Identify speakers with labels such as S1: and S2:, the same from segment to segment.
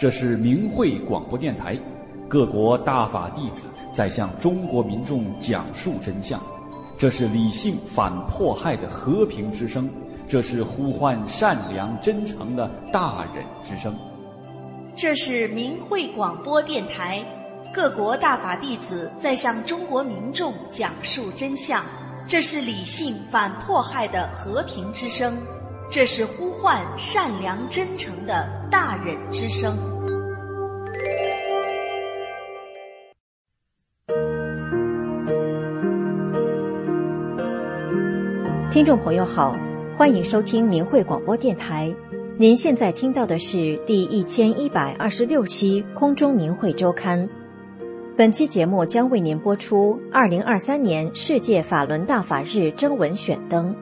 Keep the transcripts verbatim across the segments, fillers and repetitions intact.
S1: 这是明慧广播电台，各国大法弟子在向中国民众讲述真相。这是理性反迫害的和平之声，这是呼唤善良真诚的大忍之声。
S2: 这是明慧广播电台，各国大法弟子在向中国民众讲述真相。这是理性反迫害的和平之声，这是呼唤善良真诚的大忍之声。
S3: 听众朋友好，欢迎收听明慧广播电台。您现在听到的是第一千一百二十六期空中明慧周刊。本期节目将为您播出二零二三年世界法轮大法日征文选灯。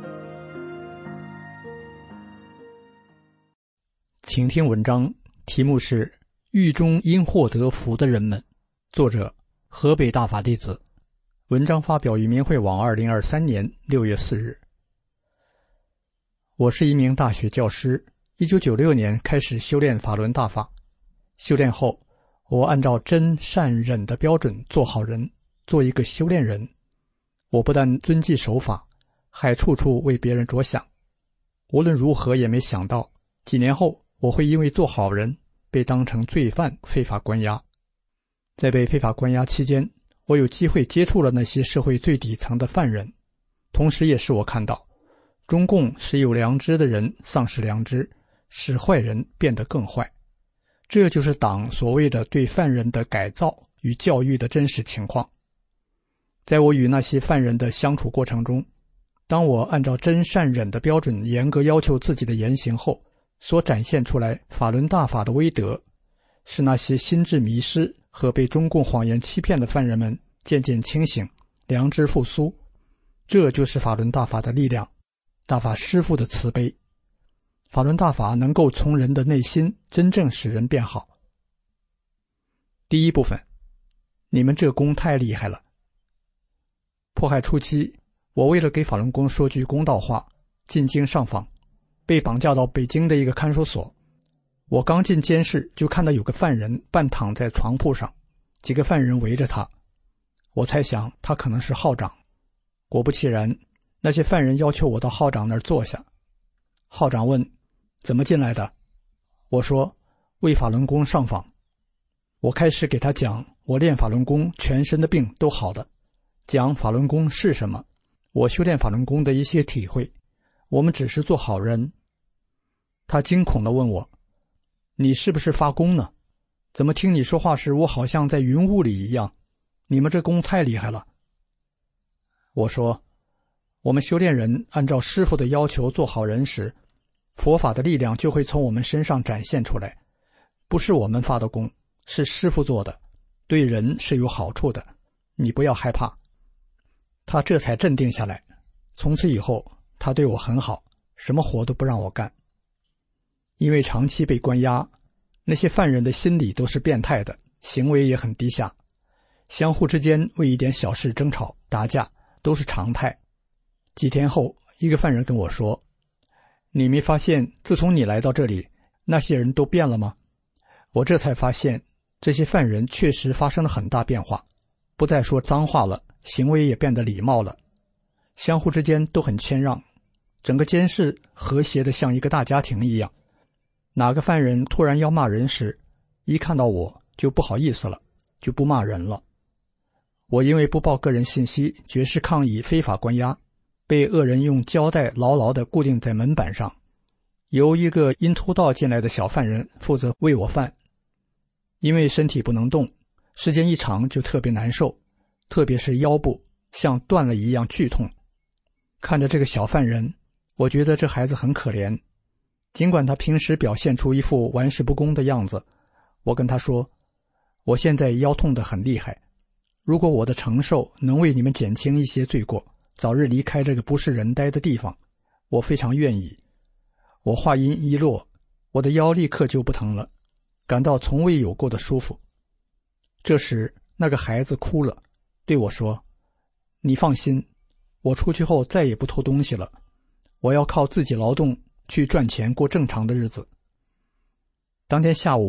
S4: 请听文章，题目是《狱中因祸得福的人们》，作者河北大法弟子。文章发表于明慧网二零二三年六月四日。我是一名大学教师，一九九六年开始修炼法轮大法。修炼后，我按照真善忍的标准做好人，做一个修炼人。我不但遵纪守法，还处处为别人着想。无论如何也没想到，几年后我会因为做好人被当成罪犯非法关押。在被非法关押期间，我有机会接触了那些社会最底层的犯人，同时也是我看到中共使有良知的人丧失良知，使坏人变得更坏。这就是党所谓的对犯人的改造与教育的真实情况。在我与那些犯人的相处过程中，当我按照真善忍的标准严格要求自己的言行后，所展现出来法轮大法的威德，是那些心智迷失和被中共谎言欺骗的犯人们渐渐清醒，良知复苏。这就是法轮大法的力量，大法师父的慈悲。法轮大法能够从人的内心真正使人变好。第一部分，你们这功太厉害了。迫害初期，我为了给法轮功说句公道话，进京上访，被绑架到北京的一个看守所。我刚进监室，就看到有个犯人半躺在床铺上，几个犯人围着他。我猜想他可能是号长。果不其然，那些犯人要求我到号长那儿坐下。号长问，怎么进来的？我说，为法轮功上访。我开始给他讲我练法轮功全身的病都好的，讲法轮功是什么，我修炼法轮功的一些体会。我们只是做好人。他惊恐地问我，你是不是发功呢？怎么听你说话时我好像在云雾里一样？你们这功太厉害了。我说，我们修炼人按照师父的要求做好人时，佛法的力量就会从我们身上展现出来，不是我们发的功，是师父做的，对人是有好处的，你不要害怕。他这才镇定下来。从此以后，他对我很好，什么活都不让我干。因为长期被关押，那些犯人的心理都是变态的，行为也很低下，相互之间为一点小事争吵打架都是常态。几天后，一个犯人跟我说，你没发现自从你来到这里，那些人都变了吗？我这才发现，这些犯人确实发生了很大变化，不再说脏话了，行为也变得礼貌了，相互之间都很谦让，整个监室和谐的像一个大家庭一样。哪个犯人突然要骂人时，一看到我就不好意思了，就不骂人了。我因为不报个人信息，绝食抗议非法关押，被恶人用胶带牢牢地固定在门板上，由一个因突盗进来的小犯人负责喂我饭。因为身体不能动，时间一长就特别难受，特别是腰部像断了一样剧痛。看着这个小犯人，我觉得这孩子很可怜。尽管他平时表现出一副玩世不恭的样子，我跟他说，我现在腰痛得很厉害，如果我的承受能为你们减轻一些罪过，早日离开这个不是人待的地方，我非常愿意。我话音一落，我的腰立刻就不疼了，感到从未有过的舒服。这时那个孩子哭了，对我说，你放心，我出去后再也不偷东西了，我要靠自己劳动去赚钱过正常的日子。当天下午，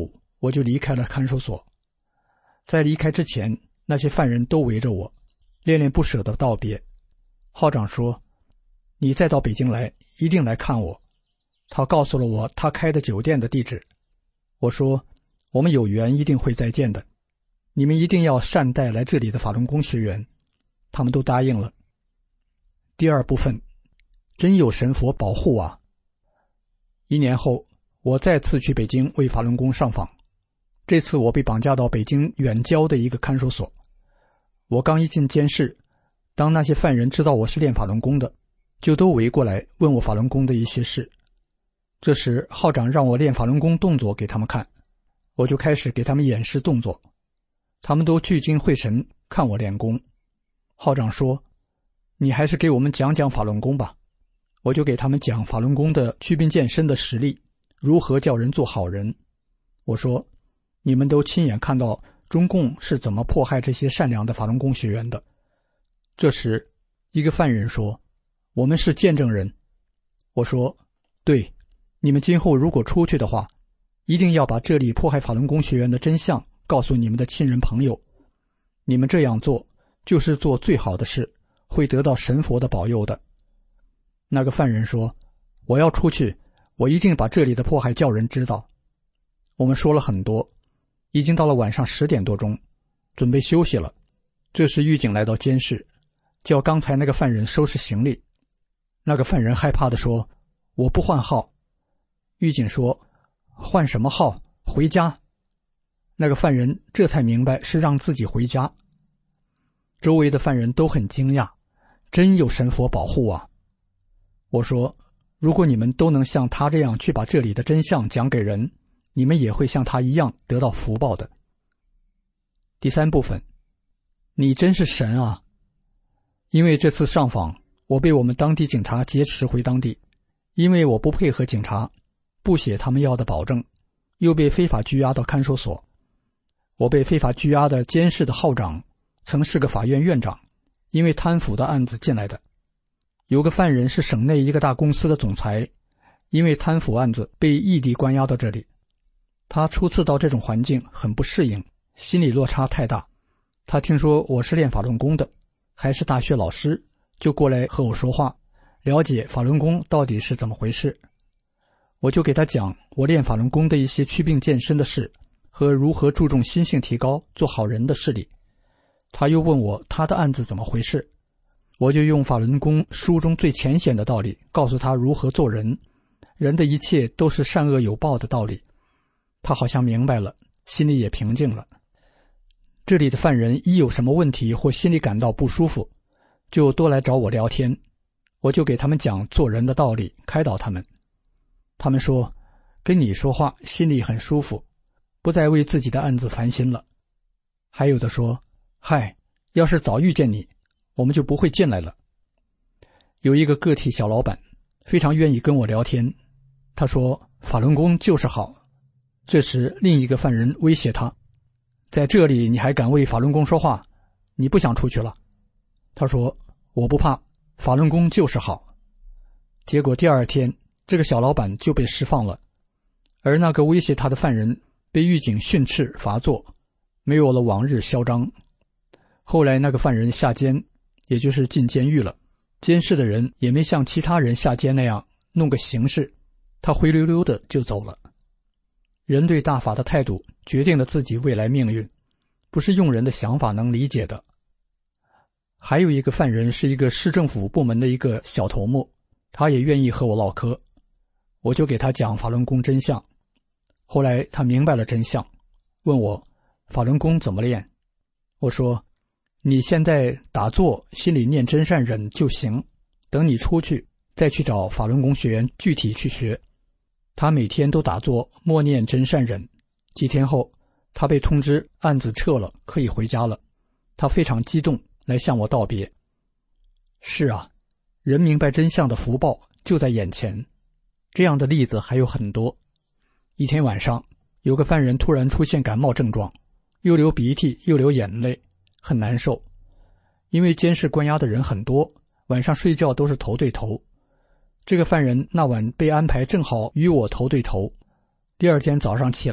S4: 我就离开了看守所。在离开之前，那些犯人都围着我，恋恋不舍地道别。号长说，你再到北京来，一定来看我。他告诉了我他开的酒店的地址。我说，我们有缘一定会再见的，你们一定要善待来这里的法轮功学员。他们都答应了。第二部分，真有神佛保护啊！一年后，我再次去北京为法轮功上访。这次我被绑架到北京远郊的一个看守所。我刚一进监室，当那些犯人知道我是练法轮功的，就都围过来问我法轮功的一些事。这时号长让我练法轮功动作给他们看，我就开始给他们演示动作。他们都聚精会神看我练功。号长说，你还是给我们讲讲法轮功吧。我就给他们讲法轮功的祛病健身的实力，如何叫人做好人。我说，你们都亲眼看到中共是怎么迫害这些善良的法轮功学员的。这时一个犯人说，我们是见证人。我说，对，你们今后如果出去的话，一定要把这里迫害法轮功学员的真相告诉你们的亲人朋友。你们这样做就是做最好的事，会得到神佛的保佑的。那个犯人说，我要出去，我一定把这里的迫害叫人知道。我们说了很多，已经到了晚上十点多钟，准备休息了。这时狱警来到监室，叫刚才那个犯人收拾行李。那个犯人害怕地说，我不换号。狱警说，换什么号？回家。那个犯人这才明白是让自己回家。周围的犯人都很惊讶，真有神佛保护啊。我说，如果你们都能像他这样去把这里的真相讲给人，你们也会像他一样得到福报的。第三部分，你真是神啊！因为这次上访，我被我们当地警察劫持回当地，因为我不配合警察，不写他们要的保证，又被非法拘押到看守所。我被非法拘押的监室的号长曾是个法院院长，因为贪腐的案子进来的。有个犯人是省内一个大公司的总裁，因为贪腐案子被异地关押到这里。他初次到这种环境很不适应，心理落差太大。他听说我是练法轮功的，还是大学老师，就过来和我说话，了解法轮功到底是怎么回事。我就给他讲我练法轮功的一些祛病健身的事，和如何注重心性提高，做好人的事例。他又问我他的案子怎么回事，我就用法轮功书中最浅显的道理告诉他如何做人，人的一切都是善恶有报的道理。他好像明白了，心里也平静了。这里的犯人一有什么问题或心里感到不舒服，就多来找我聊天，我就给他们讲做人的道理，开导他们。他们说，跟你说话心里很舒服，不再为自己的案子烦心了。还有的说，嗨，要是早遇见你，我们就不会进来了。有一个个体小老板非常愿意跟我聊天，他说法轮功就是好。这时另一个犯人威胁他，在这里你还敢为法轮功说话，你不想出去了。他说，我不怕，法轮功就是好。结果第二天这个小老板就被释放了，而那个威胁他的犯人被狱警训斥罚坐，没有了往日嚣张。后来那个犯人下监，也就是进监狱了，监视的人也没像其他人下监那样弄个形式，他灰溜溜的就走了。人对大法的态度决定了自己未来命运，不是用人的想法能理解的。还有一个犯人是一个市政府部门的一个小头目，他也愿意和我唠嗑，我就给他讲法轮功真相。后来他明白了真相，问我法轮功怎么练。我说，你现在打坐，心里念真善忍就行，等你出去再去找法轮功学员具体去学。他每天都打坐默念真善忍，几天后他被通知案子撤了，可以回家了。他非常激动，来向我道别。是啊，人明白真相的福报就在眼前。这样的例子还有很多。一天晚上，有个犯人突然出现感冒症状，又流鼻涕又流眼泪，很难受。因为监视关押的人很多，晚上睡觉都是头对头。这个犯人那晚被安排正好与我头对头。第二天早上起来，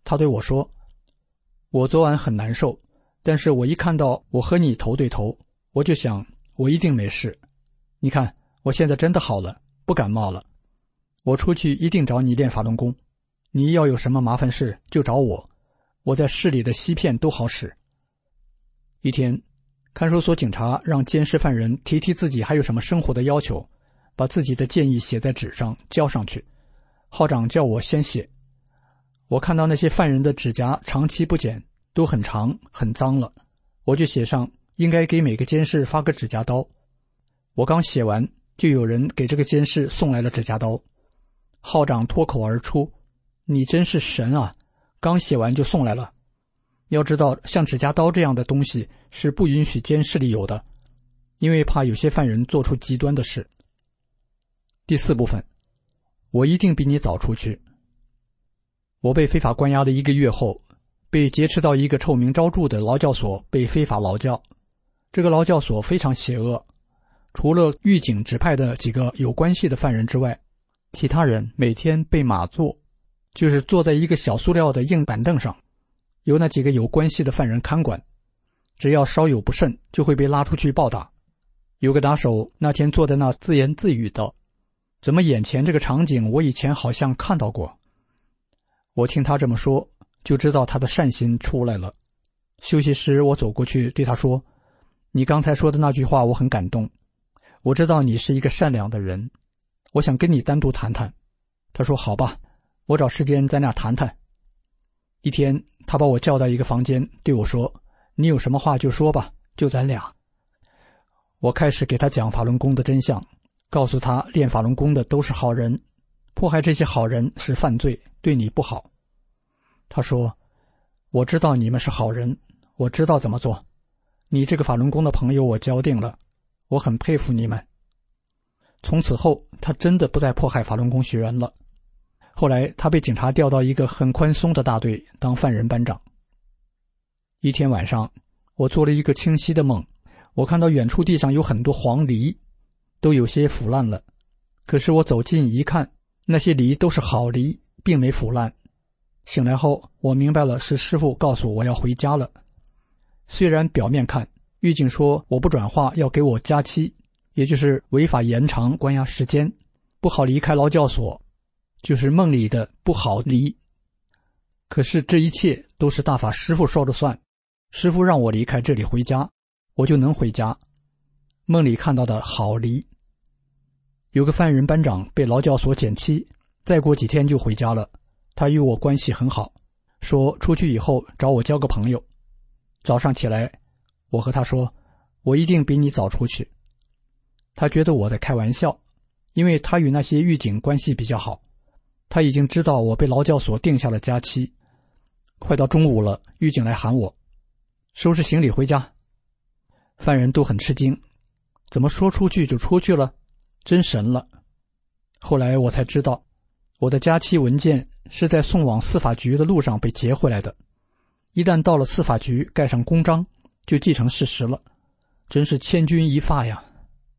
S4: 他对我说，我昨晚很难受，但是我一看到我和你头对头，我就想我一定没事。你看我现在真的好了，不感冒了。我出去一定找你练法轮功，你要有什么麻烦事就找我，我在市里的西片都好使。一天，看守所警察让监视犯人提提自己还有什么生活的要求，把自己的建议写在纸上交上去。号长叫我先写。我看到那些犯人的指甲长期不剪，都很长很脏了，我就写上应该给每个监视发个指甲刀。我刚写完，就有人给这个监视送来了指甲刀。号长脱口而出，你真是神啊，刚写完就送来了。要知道像指甲刀这样的东西是不允许监视里有的，因为怕有些犯人做出极端的事。第四部分，我一定比你早出去。我被非法关押的一个月后，被劫持到一个臭名昭著的劳教所被非法劳教。这个劳教所非常邪恶，除了狱警指派的几个有关系的犯人之外，其他人每天被码坐，就是坐在一个小塑料的硬板凳上，由那几个有关系的犯人看管，只要稍有不慎就会被拉出去暴打。有个打手那天坐在那自言自语道，怎么眼前这个场景我以前好像看到过。我听他这么说，就知道他的善心出来了。休息时我走过去对他说，你刚才说的那句话我很感动，我知道你是一个善良的人，我想跟你单独谈谈。他说好吧，我找时间在那谈谈。一天他把我叫到一个房间对我说，你有什么话就说吧，就咱俩。我开始给他讲法轮功的真相，告诉他练法轮功的都是好人，迫害这些好人是犯罪，对你不好。他说，我知道你们是好人，我知道怎么做，你这个法轮功的朋友我交定了，我很佩服你们。从此后他真的不再迫害法轮功学员了。后来他被警察调到一个很宽松的大队当犯人班长。一天晚上，我做了一个清晰的梦，我看到远处地上有很多黄梨，都有些腐烂了，可是我走近一看，那些梨都是好梨，并没腐烂。醒来后我明白了，是师父告诉我要回家了。虽然表面看狱警说我不转化要给我加期，也就是违法延长关押时间，不好离开劳教所，就是梦里的不好离。可是这一切都是大法师父说了算，师父让我离开这里回家，我就能回家。梦里看到的好离。有个犯人班长被劳教所减期，再过几天就回家了。他与我关系很好，说出去以后找我交个朋友。早上起来，我和他说，我一定比你早出去。他觉得我在开玩笑，因为他与那些狱警关系比较好，他已经知道我被劳教所定下了假期。快到中午了，狱警来喊我，收拾行李回家。犯人都很吃惊，怎么说出去就出去了，真神了。后来我才知道，我的假期文件是在送往司法局的路上被劫回来的，一旦到了司法局盖上公章，就既成事实了，真是千钧一发呀。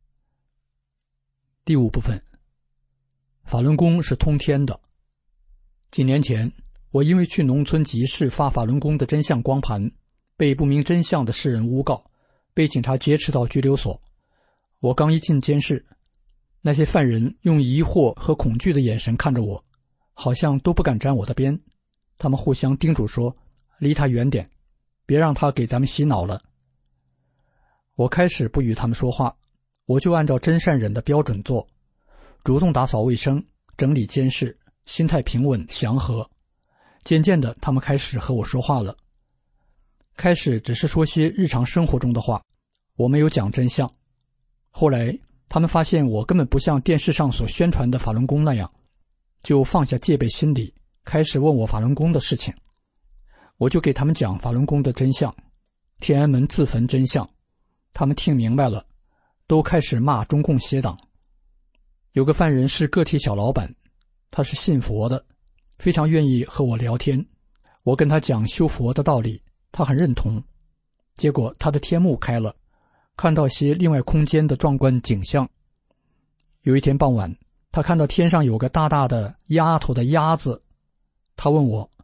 S4: 第五部分，法轮功是通天的。几年前，我因为去农村集市发法轮功的真相光盘，被不明真相的世人诬告，被警察劫持到拘留所。我刚一进监室，那些犯人用疑惑和恐惧的眼神看着我，好像都不敢沾我的边。他们互相叮嘱说，离他远点，别让他给咱们洗脑了。我开始不与他们说话，我就按照真善忍的标准做，主动打扫卫生，整理监室，心态平稳祥和。渐渐的，他们开始和我说话了。开始只是说些日常生活中的话，我没有讲真相。后来他们发现我根本不像电视上所宣传的法轮功那样，就放下戒备心理，开始问我法轮功的事情。我就给他们讲法轮功的真相，天安门自焚真相。他们听明白了，都开始骂中共邪党。有个犯人是个体小老板，他是信佛的，非常愿意和我聊天。我跟他讲修佛的道理，他很认同。结果他的天目开了，看到些另外空间的壮观景象。有一天傍晚，他看到天上有个大大的丫头的鸭子，他问我，为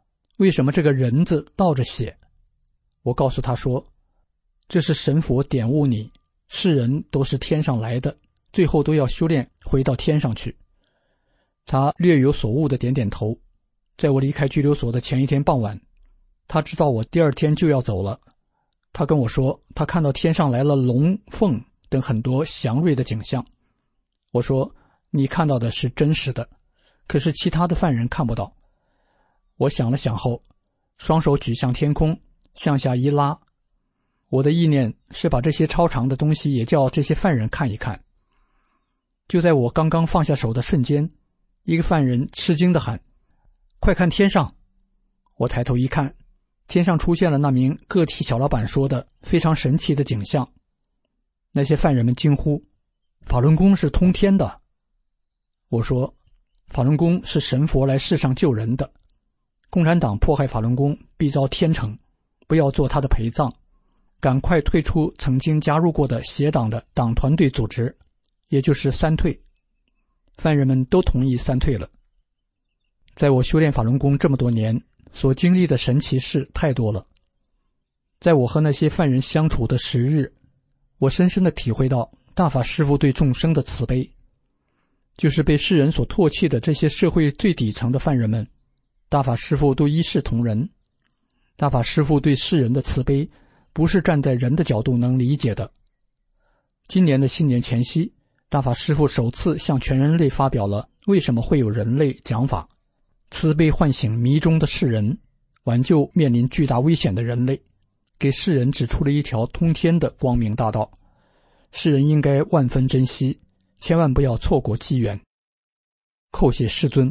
S4: 为什么这个人字倒着写？我告诉他说，这是神佛点悟你，世人都是天上来的，最后都要修炼回到天上去。他略有所悟的点点头。在我离开拘留所的前一天傍晚，他知道我第二天就要走了。他跟我说，他看到天上来了龙、凤等很多祥瑞的景象。我说，你看到的是真实的，可是其他的犯人看不到。我想了想后，双手举向天空，向下一拉。我的意念是把这些超常的东西也叫这些犯人看一看。就在我刚刚放下手的瞬间，一个犯人吃惊地喊，快看天上！我抬头一看，天上出现了那名个体小老板说的非常神奇的景象。那些犯人们惊呼，法轮功是通天的。我说，法轮功是神佛来世上救人的，共产党迫害法轮功必遭天惩，不要做他的陪葬，赶快退出曾经加入过的邪党的党团队组织，也就是三退。犯人们都同意三退了。在我修炼法轮功这么多年，所经历的神奇事太多了。在我和那些犯人相处的时日，我深深地体会到大法师父对众生的慈悲。就是被世人所唾弃的这些社会最底层的犯人们，大法师父都一视同仁。大法师父对世人的慈悲，不是站在人的角度能理解的。今年的新年前夕，大法师父首次向全人类发表了为什么会有人类讲法，慈悲唤醒迷中的世人，挽救面临巨大危险的人类，给世人指出了一条通天的光明大道。世人应该万分珍惜，千万不要错过机缘。叩谢世尊。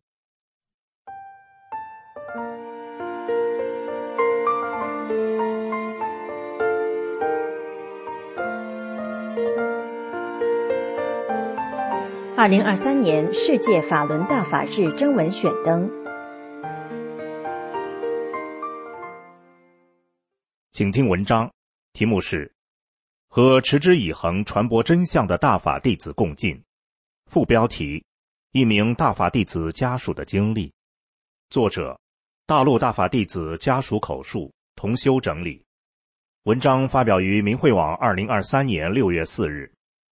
S3: 二零二三年世界法轮大法日征文选登，
S5: 请听文章，题目是和持之以恒传播真相的大法弟子共进，副标题一名大法弟子家属的经历，作者大陆大法弟子家属口述，同修整理。文章发表于明慧网二零二三年六月四日。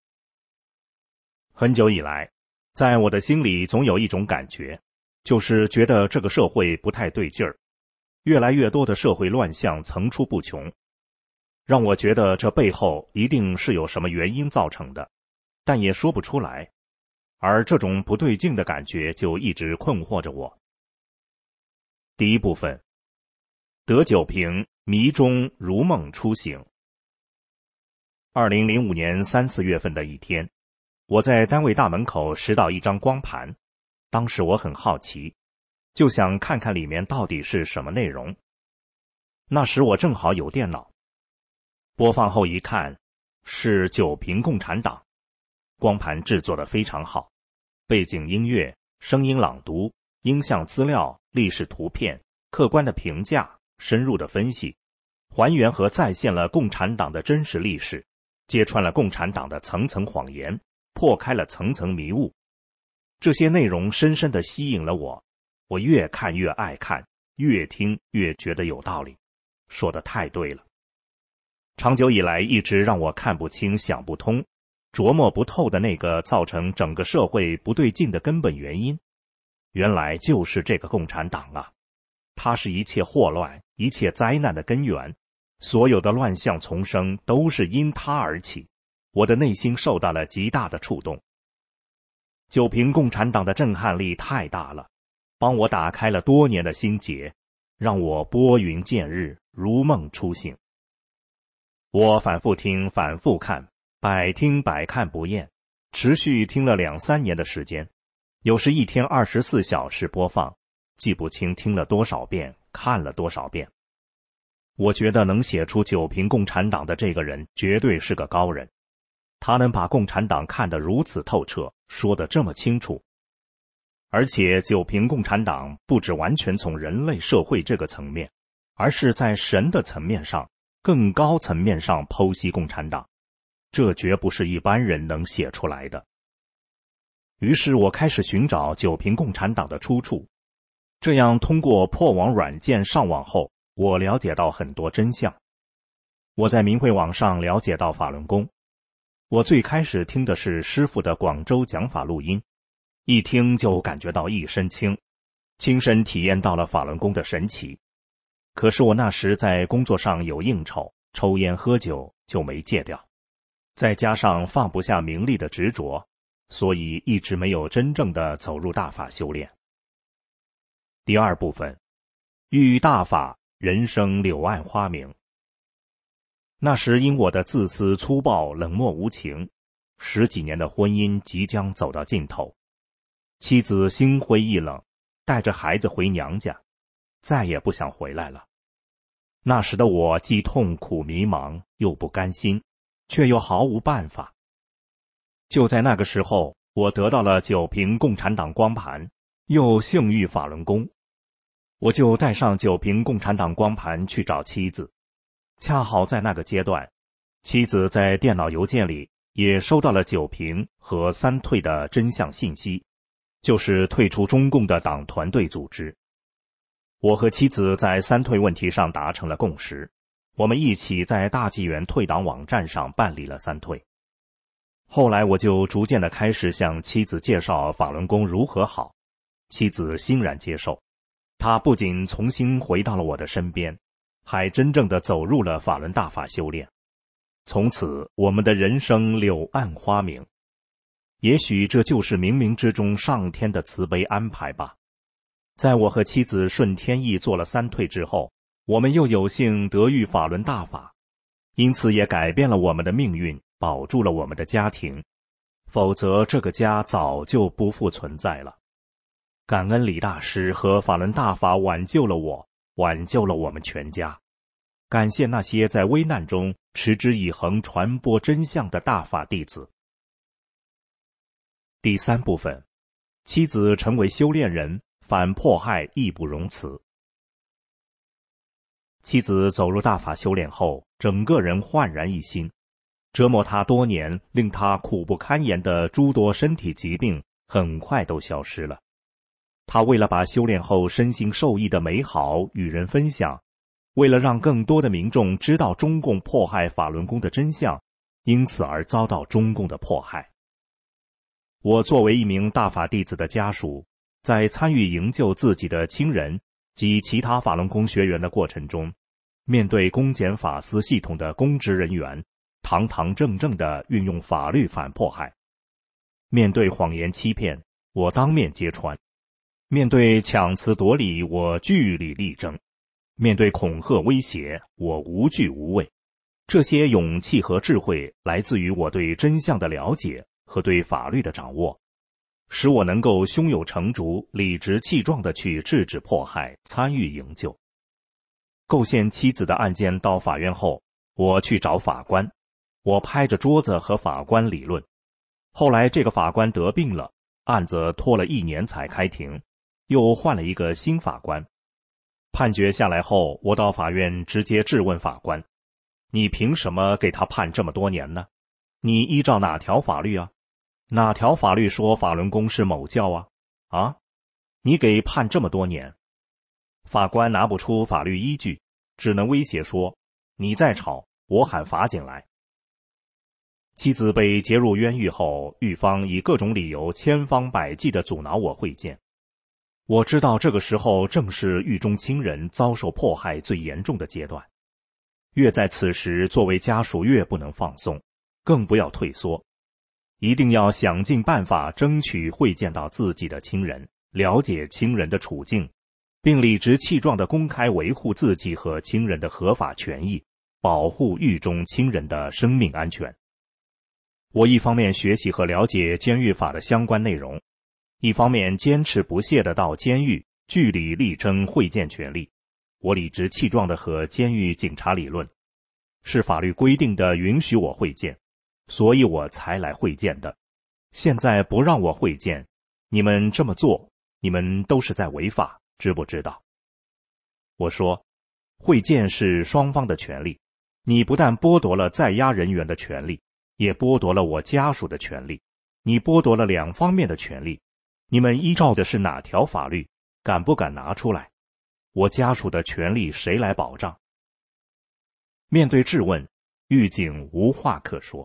S5: 很久以来，在我的心里总有一种感觉，就是觉得这个社会不太对劲儿，越来越多的社会乱象层出不穷，让我觉得这背后一定是有什么原因造成的，但也说不出来，而这种不对劲的感觉就一直困惑着我。第一部分，得九平迷中如梦初醒。二零零五年三四月份的一天，我在单位大门口拾到一张光盘，当时我很好奇，就想看看里面到底是什么内容。那时我正好有电脑，播放后一看，是九平共产党。光盘制作得非常好，背景音乐、声音朗读、音像资料、历史图片、客观的评价、深入的分析，还原和再现了共产党的真实历史，揭穿了共产党的层层谎言，破开了层层迷雾。这些内容深深地吸引了我，我越看越爱看，越听越觉得有道理，说得太对了。长久以来一直让我看不清、想不通、琢磨不透的那个造成整个社会不对劲的根本原因，原来就是这个共产党啊！它是一切祸乱、一切灾难的根源，所有的乱象丛生都是因它而起。我的内心受到了极大的触动。九平共产党的震撼力太大了，帮我打开了多年的心结，让我拨云见日，如梦初醒。我反复听，反复看，百听百看不厌，持续听了两三年的时间，有时一天二十四小时播放，记不清听了多少遍，看了多少遍。我觉得能写出九平共产党的这个人绝对是个高人，他能把共产党看得如此透彻，说得这么清楚。而且九平共产党不只完全从人类社会这个层面，而是在神的层面上，更高层面上剖析共产党，这绝不是一般人能写出来的。于是我开始寻找九平共产党的出处， 这样通过破网软件上网后，我了解到很多真相。我在明慧网上了解到法轮功，我最开始听的是师父的广州讲法录音，一听就感觉到一身轻，亲身体验到了法轮功的神奇。可是我那时在工作上有应酬，抽烟喝酒就没戒掉，再加上放不下名利的执着，所以一直没有真正的走入大法修炼。第二部分，遇大法，人生柳暗花明。那时因我的自私粗暴、冷漠无情，十几年的婚姻即将走到尽头，妻子心灰意冷，带着孩子回娘家，再也不想回来了。那时的我既痛苦迷茫，又不甘心，却又毫无办法。就在那个时候，我得到了九瓶共产党光盘，又幸遇法轮功，我就带上九瓶共产党光盘去找妻子。恰好在那个阶段，妻子在电脑邮件里也收到了九瓶和三退的真相信息，就是退出中共的党团队组织。我和妻子在三退问题上达成了共识，我们一起在大纪元退党网站上办理了三退。后来我就逐渐地开始向妻子介绍法轮功如何好，妻子欣然接受，她不仅重新回到了我的身边，还真正地走入了法轮大法修炼。从此我们的人生柳暗花明。也许这就是冥冥之中上天的慈悲安排吧。在我和妻子顺天意做了三退之后，我们又有幸得遇法轮大法，因此也改变了我们的命运，保住了我们的家庭，否则这个家早就不复存在了。感恩李大师和法轮大法挽救了我，挽救了我们全家。感谢那些在危难中持之以恒传播真相的大法弟子。第三部分，妻子成为修炼人，反迫害义不容辞。妻子走入大法修炼后，整个人焕然一新，折磨她多年、令她苦不堪言的诸多身体疾病很快都消失了。她为了把修炼后身心受益的美好与人分享，为了让更多的民众知道中共迫害法轮功的真相，因此而遭到中共的迫害。我作为一名大法弟子的家属，在参与营救自己的亲人及其他法轮功学员的过程中，面对公检法司系统的公职人员堂堂正正地运用法律反迫害，面对谎言欺骗，我当面揭穿；面对强词夺理，我据理力争；面对恐吓威胁，我无惧无畏。这些勇气和智慧来自于我对真相的了解和对法律的掌握，使我能够胸有成竹、理直气壮地去制止迫害，参与营救。构陷妻子的案件到法院后，我去找法官，我拍着桌子和法官理论。后来这个法官得病了，案子拖了一年才开庭，又换了一个新法官。判决下来后，我到法院直接质问法官：你凭什么给他判这么多年呢？你依照哪条法律啊？哪条法律说法轮功是某教啊？啊，你给判这么多年。法官拿不出法律依据，只能威胁说：你再吵，我喊法警来。妻子被结入冤狱后，狱方以各种理由千方百计地阻挠我会见。我知道这个时候正是狱中亲人遭受迫害最严重的阶段，越在此时，作为家属越不能放松，更不要退缩，一定要想尽办法争取会见到自己的亲人，了解亲人的处境，并理直气壮地公开维护自己和亲人的合法权益，保护狱中亲人的生命安全。我一方面学习和了解监狱法的相关内容，一方面坚持不懈地到监狱据理力争会见权利。我理直气壮地和监狱警察理论，是法律规定的允许我会见，所以我才来会见的。现在不让我会见，你们这么做，你们都是在违法，知不知道？我说，会见是双方的权利，你不但剥夺了在押人员的权利，也剥夺了我家属的权利，你剥夺了两方面的权利。你们依照的是哪条法律？ 敢不敢拿出来？我家属的权利谁来保障？面对质问，狱警无话可说。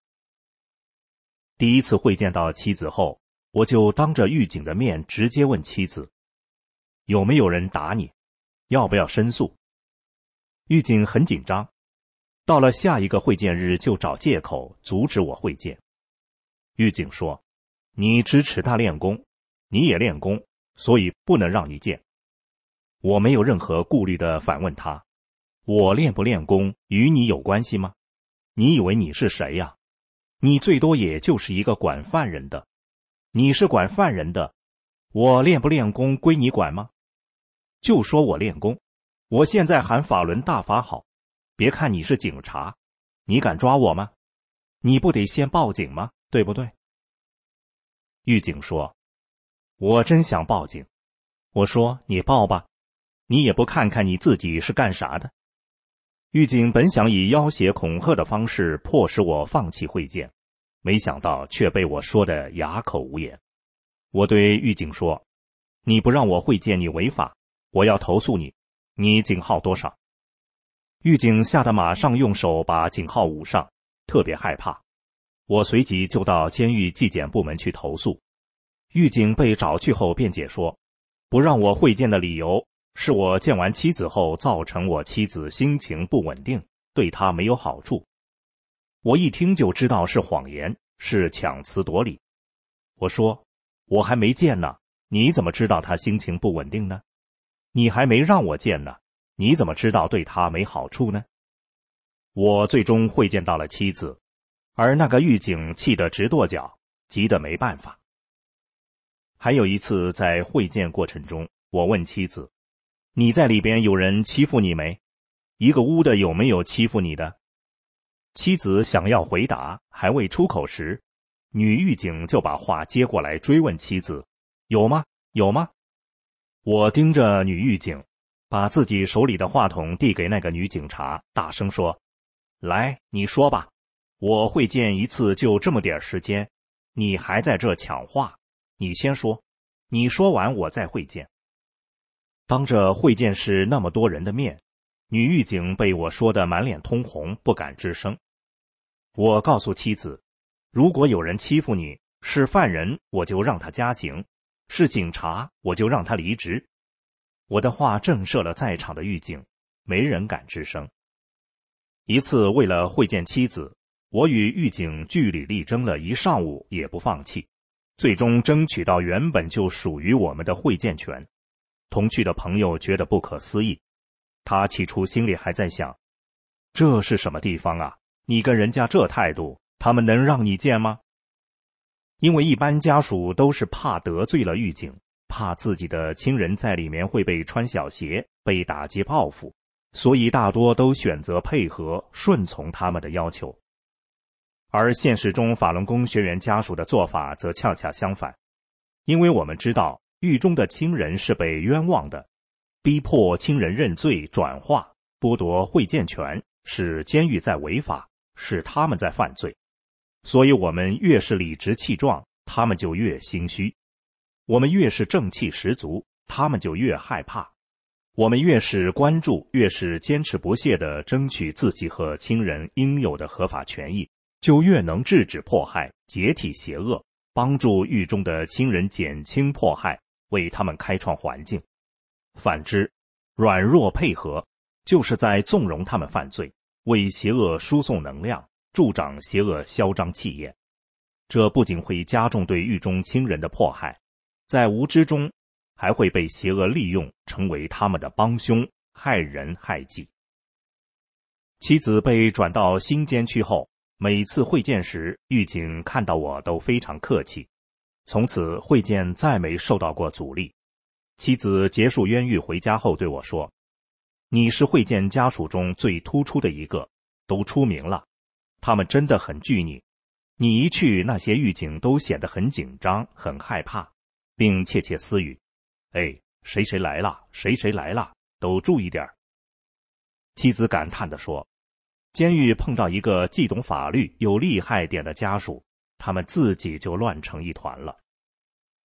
S5: 第一次会见到妻子后，我就当着狱警的面直接问妻子，有没有人打你？要不要申诉？狱警很紧张，到了下一个会见日就找借口阻止我会见。狱警说，你支持他练功，你也练功，所以不能让你见。我没有任何顾虑地反问他，我练不练功与你有关系吗？你以为你是谁呀？你最多也就是一个管犯人的，你是管犯人的，我练不练功归你管吗？就说我练功，我现在喊法轮大法好，别看你是警察，你敢抓我吗？你不得先报警吗？对不对？狱警说，我真想报警。我说，你报吧，你也不看看你自己是干啥的。狱警本想以要挟恐吓的方式迫使我放弃会见，没想到却被我说得哑口无言。我对狱警说，你不让我会见你违法，我要投诉你，你警号多少？狱警吓得马上用手把警号捂上，特别害怕。我随即就到监狱纪检部门去投诉。狱警被找去后辩解说，不让我会见的理由是我见完妻子后造成我妻子心情不稳定，对她没有好处。我一听就知道是谎言，是强词夺理。我说，我还没见呢，你怎么知道她心情不稳定呢？你还没让我见呢，你怎么知道对她没好处呢？我最终会见到了妻子，而那个狱警气得直跺脚，急得没办法。还有一次在会见过程中，我问妻子，你在里边有人欺负你没？一个屋的有没有欺负你的？妻子想要回答，还未出口时，女狱警就把话接过来追问妻子，有吗？有吗？我盯着女狱警，把自己手里的话筒递给那个女警察，大声说，来，你说吧，我会见一次就这么点时间，你还在这抢话，你先说，你说完我再会见。当着会见室那么多人的面，女狱警被我说得满脸通红，不敢吱声。我告诉妻子，如果有人欺负你，是犯人我就让他加刑，是警察我就让他离职。我的话震慑了在场的狱警，没人敢吱声。一次为了会见妻子，我与狱警据理力争了一上午也不放弃，最终争取到原本就属于我们的会见权。同去的朋友觉得不可思议，他起初心里还在想，这是什么地方啊？你跟人家这态度，他们能让你见吗？因为一般家属都是怕得罪了狱警，怕自己的亲人在里面会被穿小鞋，被打击报复，所以大多都选择配合顺从他们的要求。而现实中法轮功学员家属的做法则恰恰相反，因为我们知道狱中的亲人是被冤枉的，逼迫亲人认罪转化，剥夺会见权，是监狱在违法，是他们在犯罪。所以我们越是理直气壮，他们就越心虚；我们越是正气十足，他们就越害怕；我们越是关注，越是坚持不懈地争取自己和亲人应有的合法权益，就越能制止迫害，解体邪恶，帮助狱中的亲人减轻迫害，为他们开创环境。反之，软弱配合，就是在纵容他们犯罪，为邪恶输送能量，助长邪恶嚣张气焰。这不仅会加重对狱中亲人的迫害，在无知中还会被邪恶利用，成为他们的帮凶，害人害己。妻子被转到新监区后，每次会见时，狱警看到我都非常客气，从此会见再没受到过阻力。妻子结束冤狱回家后对我说，你是会见家属中最突出的一个，都出名了，他们真的很惧你，你一去，那些狱警都显得很紧张，很害怕，并窃窃私语，哎，谁谁来了，谁谁来了，都注意点。妻子感叹地说，监狱碰到一个既懂法律又厉害点的家属，他们自己就乱成一团了。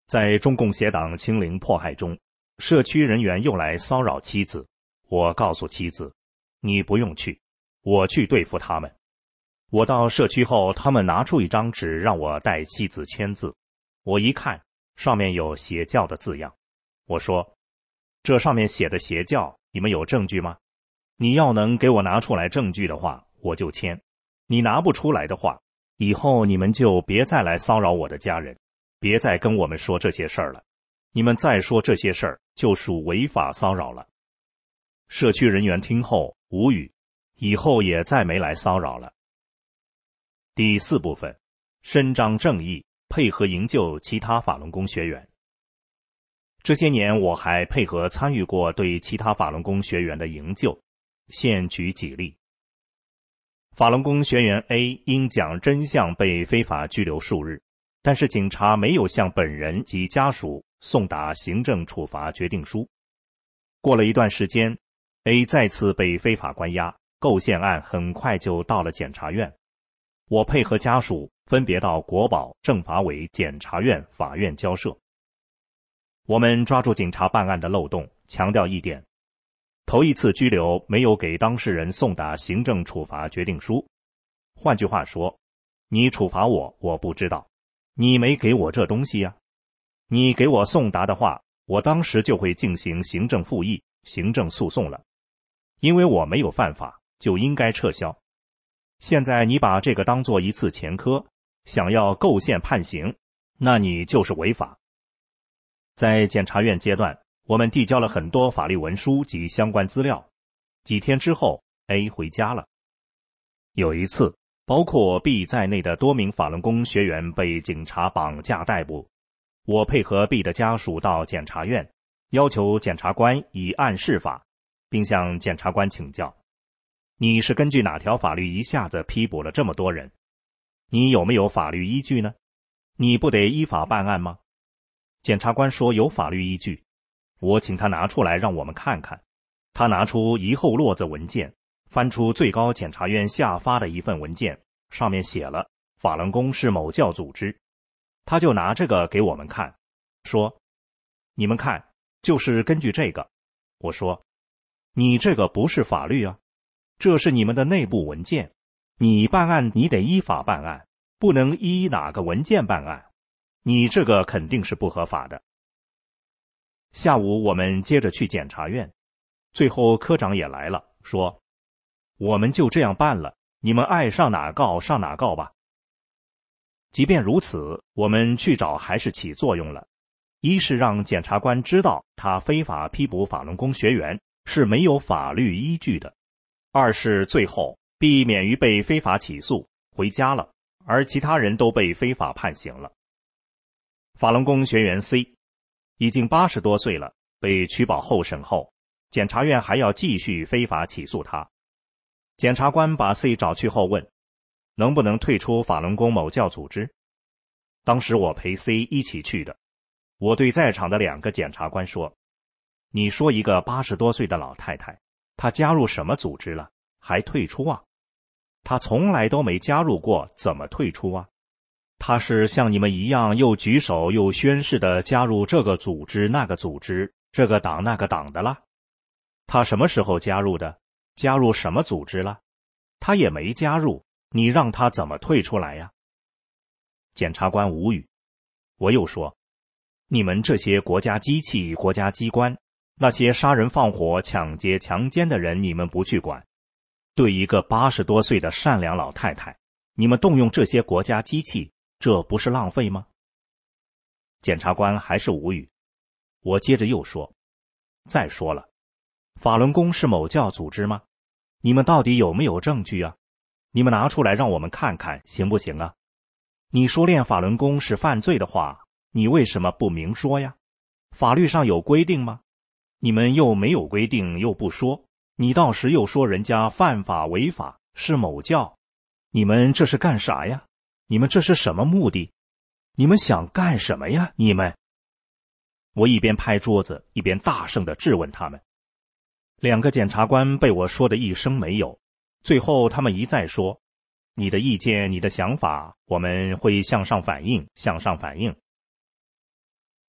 S5: 在中共邪党清零迫害中，社区人员又来骚扰妻子。我告诉妻子，你不用去，我去对付他们。我到社区后，他们拿出一张纸让我代妻子签字。我一看，上面有邪教的字样。我说，这上面写的邪教，你们有证据吗？你要能给我拿出来证据的话，我就签。你拿不出来的话，以后你们就别再来骚扰我的家人，别再跟我们说这些事儿了。你们再说这些事儿，就属违法骚扰了。社区人员听后无语，以后也再没来骚扰了。第四部分，伸张正义，配合营救其他法轮功学员。这些年我还配合参与过对其他法轮功学员的营救，现举几例。法轮功学员 A 因讲真相被非法拘留数日，但是警察没有向本人及家属送达行政处罚决定书。过了一段时间， A 再次被非法关押，构陷案很快就到了检察院。我配合家属分别到国保、政法委、检察院、法院交涉。我们抓住警察办案的漏洞，强调一点：头一次拘留没有给当事人送达行政处罚决定书。换句话说，你处罚我，我不知道，你没给我这东西呀。你给我送达的话，我当时就会进行行政复议、行政诉讼了。因为我没有犯法，就应该撤销。现在你把这个当作一次前科，想要构陷判刑，那你就是违法。在检察院阶段，我们递交了很多法律文书及相关资料。几天之后 ，A 回家了。有一次，包括 B 在内的多名法轮功学员被警察绑架逮捕。我配合 B 的家属到检察院，要求检察官以案释法，并向检察官请教：你是根据哪条法律一下子批捕了这么多人？你有没有法律依据呢？你不得依法办案吗？检察官说有法律依据。我请他拿出来让我们看看。他拿出一厚摞子文件，翻出最高检察院下发的一份文件，上面写了法轮功是某教组织。他就拿这个给我们看，说：你们看，就是根据这个。我说：你这个不是法律啊，这是你们的内部文件，你办案你得依法办案，不能依哪个文件办案，你这个肯定是不合法的。下午我们接着去检察院，最后科长也来了，说：我们就这样办了，你们爱上哪告上哪告吧。即便如此，我们去找还是起作用了。一是让检察官知道他非法批捕法轮功学员是没有法律依据的；二是最后避免于被非法起诉，回家了，而其他人都被非法判刑了。法轮功学员 C 已经八十多岁了，被取保候审后，检察院还要继续非法起诉他。检察官把 C 找去后问，能不能退出法轮功某教组织？当时我陪 C 一起去的，我对在场的两个检察官说：你说一个八十多岁的老太太，她加入什么组织了，还退出啊？她从来都没加入过，怎么退出啊？她是像你们一样又举手又宣誓的加入这个组织那个组织，这个党那个党的啦？她什么时候加入的？加入什么组织了？她也没加入，你让她怎么退出来呀？检察官无语。我又说：你们这些国家机器、国家机关，那些杀人放火、抢劫、强奸的人，你们不去管，对一个八十多岁的善良老太太，你们动用这些国家机器，这不是浪费吗？检察官还是无语。我接着又说：再说了，法轮功是某教组织吗？你们到底有没有证据啊？你们拿出来让我们看看，行不行啊？你说练法轮功是犯罪的话，你为什么不明说呀？法律上有规定吗？你们又没有规定又不说，你到时又说人家犯法违法，是某教，你们这是干啥呀？你们这是什么目的？你们想干什么呀？你们！我一边拍桌子，一边大声地质问他们。两个检察官被我说的一声没有，最后他们一再说：你的意见，你的想法，我们会向上反映，向上反映。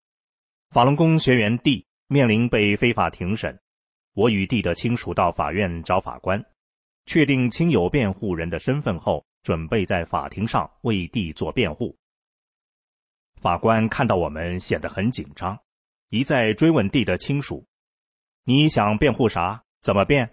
S5: 法轮功学员D面临被非法庭审，我与D的亲属到法院找法官，确定亲友辩护人的身份后，准备在法庭上为D做辩护。法官看到我们显得很紧张，一再追问 D 的亲属：你想辩护啥？怎么辩？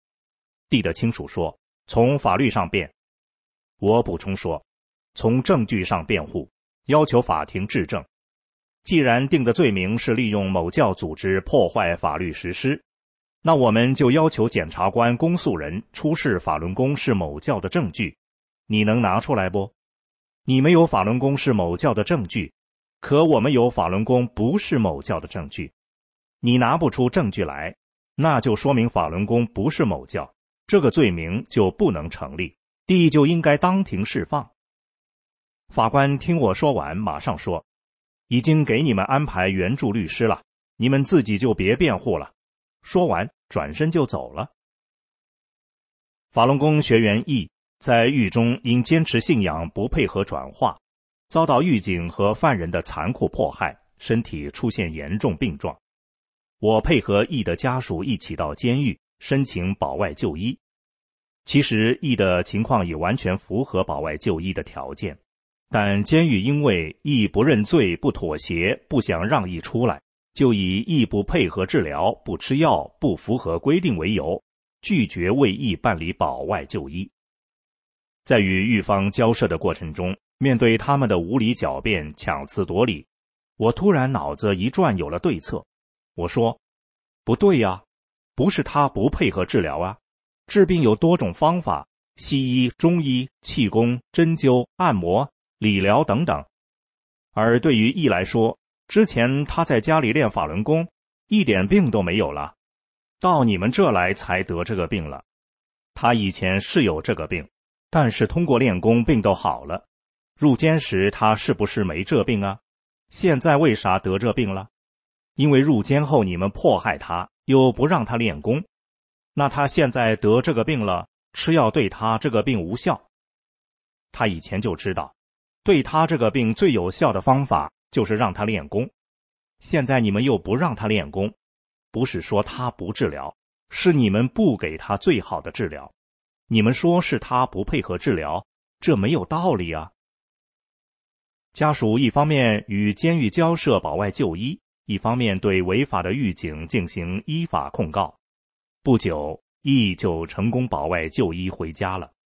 S5: D 的亲属说：从法律上辩。我补充说：从证据上辩护，要求法庭质证。既然定的罪名是利用某教组织破坏法律实施，那我们就要求检察官、公诉人出示法轮功是某教的证据。你能拿出来不？你没有法轮功是某教的证据，可我们有法轮功不是某教的证据。你拿不出证据来，那就说明法轮功不是某教，这个罪名就不能成立， D 就应该当庭释放。法官听我说完，马上说：已经给你们安排援助律师了，你们自己就别辩护了。说完转身就走了。法轮功学员 E 在狱中因坚持信仰不配合转化，遭到狱警和犯人的残酷迫害，身体出现严重病状。我配合 E 的家属一起到监狱申请保外就医。其实 E 的情况也完全符合保外就医的条件，但监狱因为 E 不认罪、不妥协、不想让 E 出来，就以 E 不配合治疗、不吃药、不符合规定为由，拒绝为 E 办理保外就医。在与狱方交涉的过程中，面对他们的无理狡辩、强词夺理，我突然脑子一转，有了对策。我说：不对呀，不是他不配合治疗啊，治病有多种方法，西医、中医、气功、针灸、按摩、理疗等等。而对于 E 来说，之前他在家里练法轮功，一点病都没有了，到你们这来才得这个病了。他以前是有这个病，但是通过练功病都好了。入监时他是不是没这病啊？现在为啥得这病了？因为入监后你们迫害他，又不让他练功，那他现在得这个病了，吃药对他这个病无效。他以前就知道，对他这个病最有效的方法就是让他练功，现在你们又不让他练功，不是说他不治疗，是你们不给他最好的治疗。你们说是他不配合治疗，这没有道理啊。家属一方面与监狱交涉保外就医，一方面对违法的狱警进行依法控告。不久 E 就成功保外就医回家了。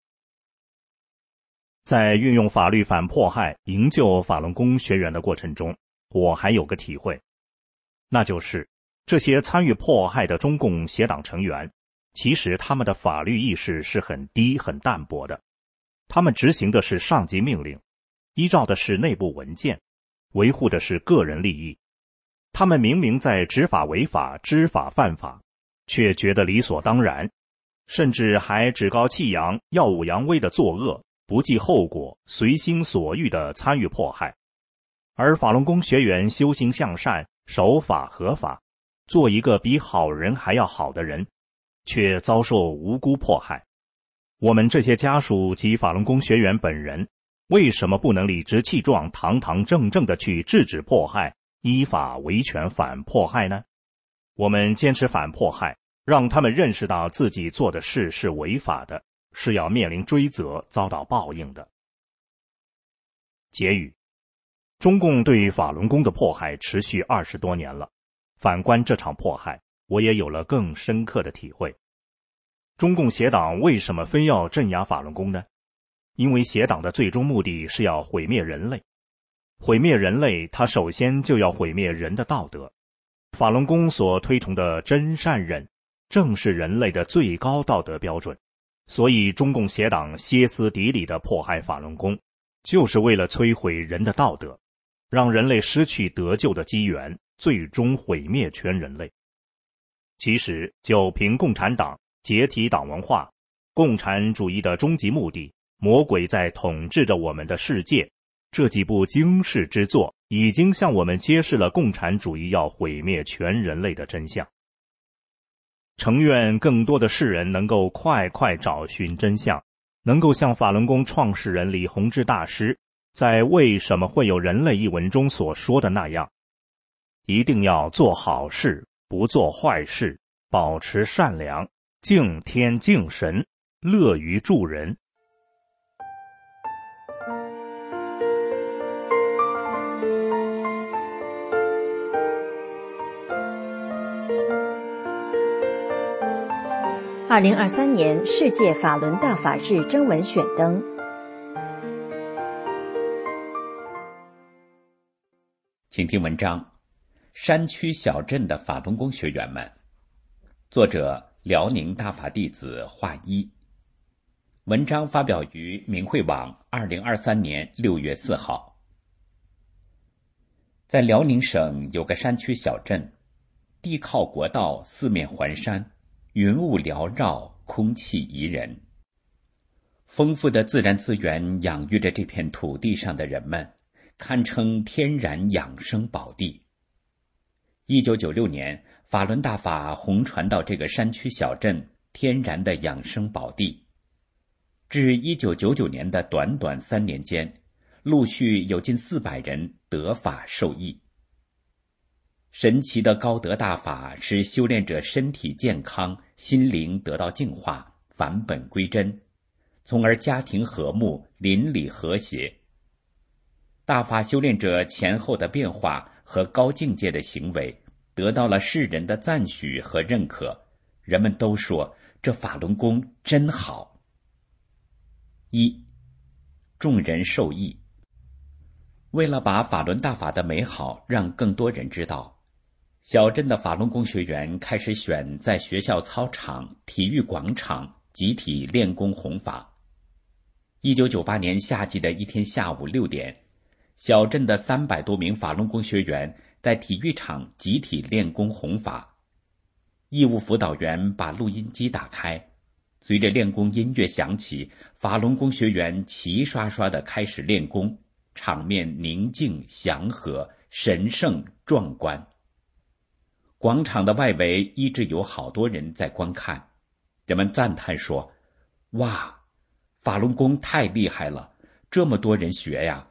S5: 在运用法律反迫害营救法轮功学员的过程中，我还有个体会，那就是这些参与迫害的中共邪党成员，其实他们的法律意识是很低很淡薄的，他们执行的是上级命令，依照的是内部文件，维护的是个人利益。他们明明在执法违法、知法犯法，却觉得理所当然，甚至还趾高气扬、耀武扬威的作恶，不计后果、随心所欲地参与迫害。而法轮功学员修行向善、守法合法，做一个比好人还要好的人，却遭受无辜迫害。我们这些家属及法轮功学员本人，为什么不能理直气壮、堂堂正正地去制止迫害，依法维权反迫害呢？我们坚持反迫害，让他们认识到自己做的事是违法的，是要面临追责、遭到报应的。结语：中共对法轮功的迫害持续二十多年了，反观这场迫害，我也有了更深刻的体会。中共邪党为什么非要镇压法轮功呢？因为邪党的最终目的是要毁灭人类。毁灭人类，它首先就要毁灭人的道德。法轮功所推崇的真善忍，正是人类的最高道德标准。所以中共邪党歇斯底里地迫害法轮功，就是为了摧毁人的道德，让人类失去得救的机缘，最终毁灭全人类。其实就凭共产党解体党文化，共产主义的终极目的，魔鬼在统治着我们的世界，这几部惊世之作已经向我们揭示了共产主义要毁灭全人类的真相。诚愿更多的世人能够快快找寻真相，能够像法轮功创始人李洪志大师在《为什么会有人类》一文中所说的那样， 一定要做好事，不做坏事，保持善良，敬天敬神，乐于助人。
S3: 二零二三年世界法轮大法日征文选登。
S6: 请听文章《山区小镇的法轮功学员们》，作者辽宁大法弟子华一。文章发表于明慧网二零二三年六月四号。在辽宁省有个山区小镇，地靠国道，四面环山，云雾缭绕，空气宜人。丰富的自然资源养育着这片土地上的人们，堪称天然养生宝地。一九九六年，法轮大法红传到这个山区小镇，天然的养生宝地。至一九九九年的短短三年间，陆续有近四百人得法受益。神奇的高德大法使修炼者身体健康，心灵得到净化，返本归真，从而家庭和睦，邻里和谐。大法修炼者前后的变化和高境界的行为得到了世人的赞许和认可，人们都说这法轮功真好。一，众人受益。为了把法轮大法的美好让更多人知道，小镇的法轮功学员开始选在学校操场、体育广场集体练功弘法。一九九八年夏季的一天下午六点，小镇的三百多名法轮功学员在体育场集体练功弘法。义务辅导员把录音机打开，随着练功音乐响起，法轮功学员齐刷刷地开始练功，场面宁静祥和，神圣壮观。广场的外围一直有好多人在观看，人们赞叹说：哇，法轮功太厉害了，这么多人学呀！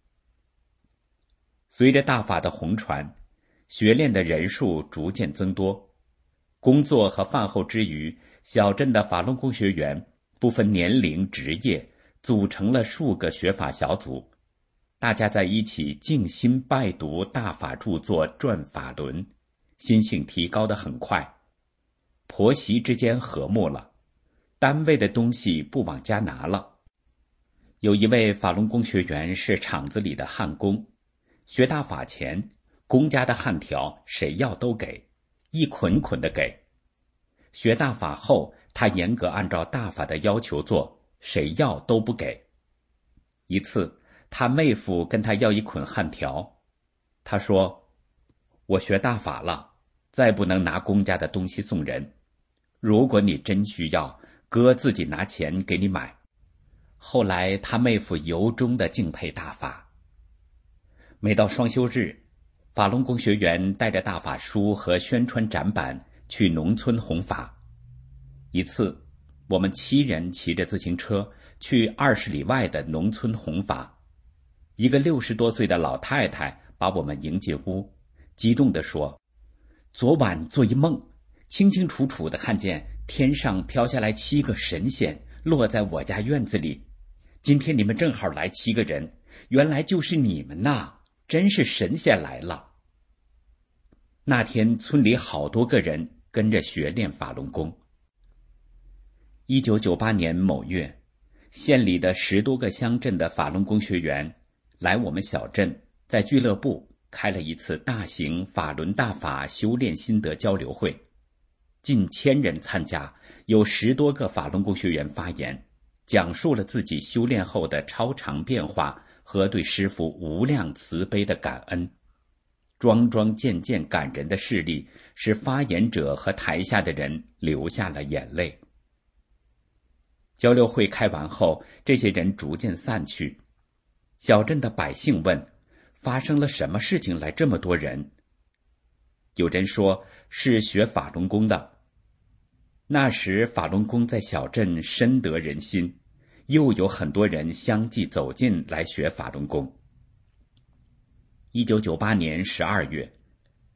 S6: 随着大法的红传，学练的人数逐渐增多。工作和饭后之余，小镇的法轮功学员不分年龄职业，组成了数个学法小组，大家在一起静心拜读大法著作，转法轮，心性提高得很快。婆媳之间和睦了，单位的东西不往家拿了。有一位法轮功学员是厂子里的焊工，学大法前，公家的焊条谁要都给，一捆捆的给。学大法后，他严格按照大法的要求做，谁要都不给。一次，他妹夫跟他要一捆焊条，他说：我学大法了，再不能拿公家的东西送人，如果你真需要，哥自己拿钱给你买。后来他妹夫由衷地敬佩大法。每到双休日，法轮功学员带着大法书和宣传展板去农村弘法。一次，我们七人骑着自行车去二十里外的农村弘法。一个六十多岁的老太太把我们迎进屋，激动地说：昨晚做一梦，清清楚楚地看见天上飘下来七个神仙，落在我家院子里。今天你们正好来七个人，原来就是你们呐，真是神仙来了。那天村里好多个人跟着学练法轮功。一九九八年某月，县里的十多个乡镇的法轮功学员来我们小镇，在俱乐部开了一次大型法轮大法修炼心得交流会，近千人参加，有十多个法轮功学员发言，讲述了自己修炼后的超常变化和对师父无量慈悲的感恩。桩桩件件感人的事例使发言者和台下的人流下了眼泪。交流会开完后，这些人逐渐散去。小镇的百姓问：发生了什么事情来这么多人？有人说是学法轮功的。那时法轮功在小镇深得人心，又有很多人相继走进来学法轮功。一九九八年十二月，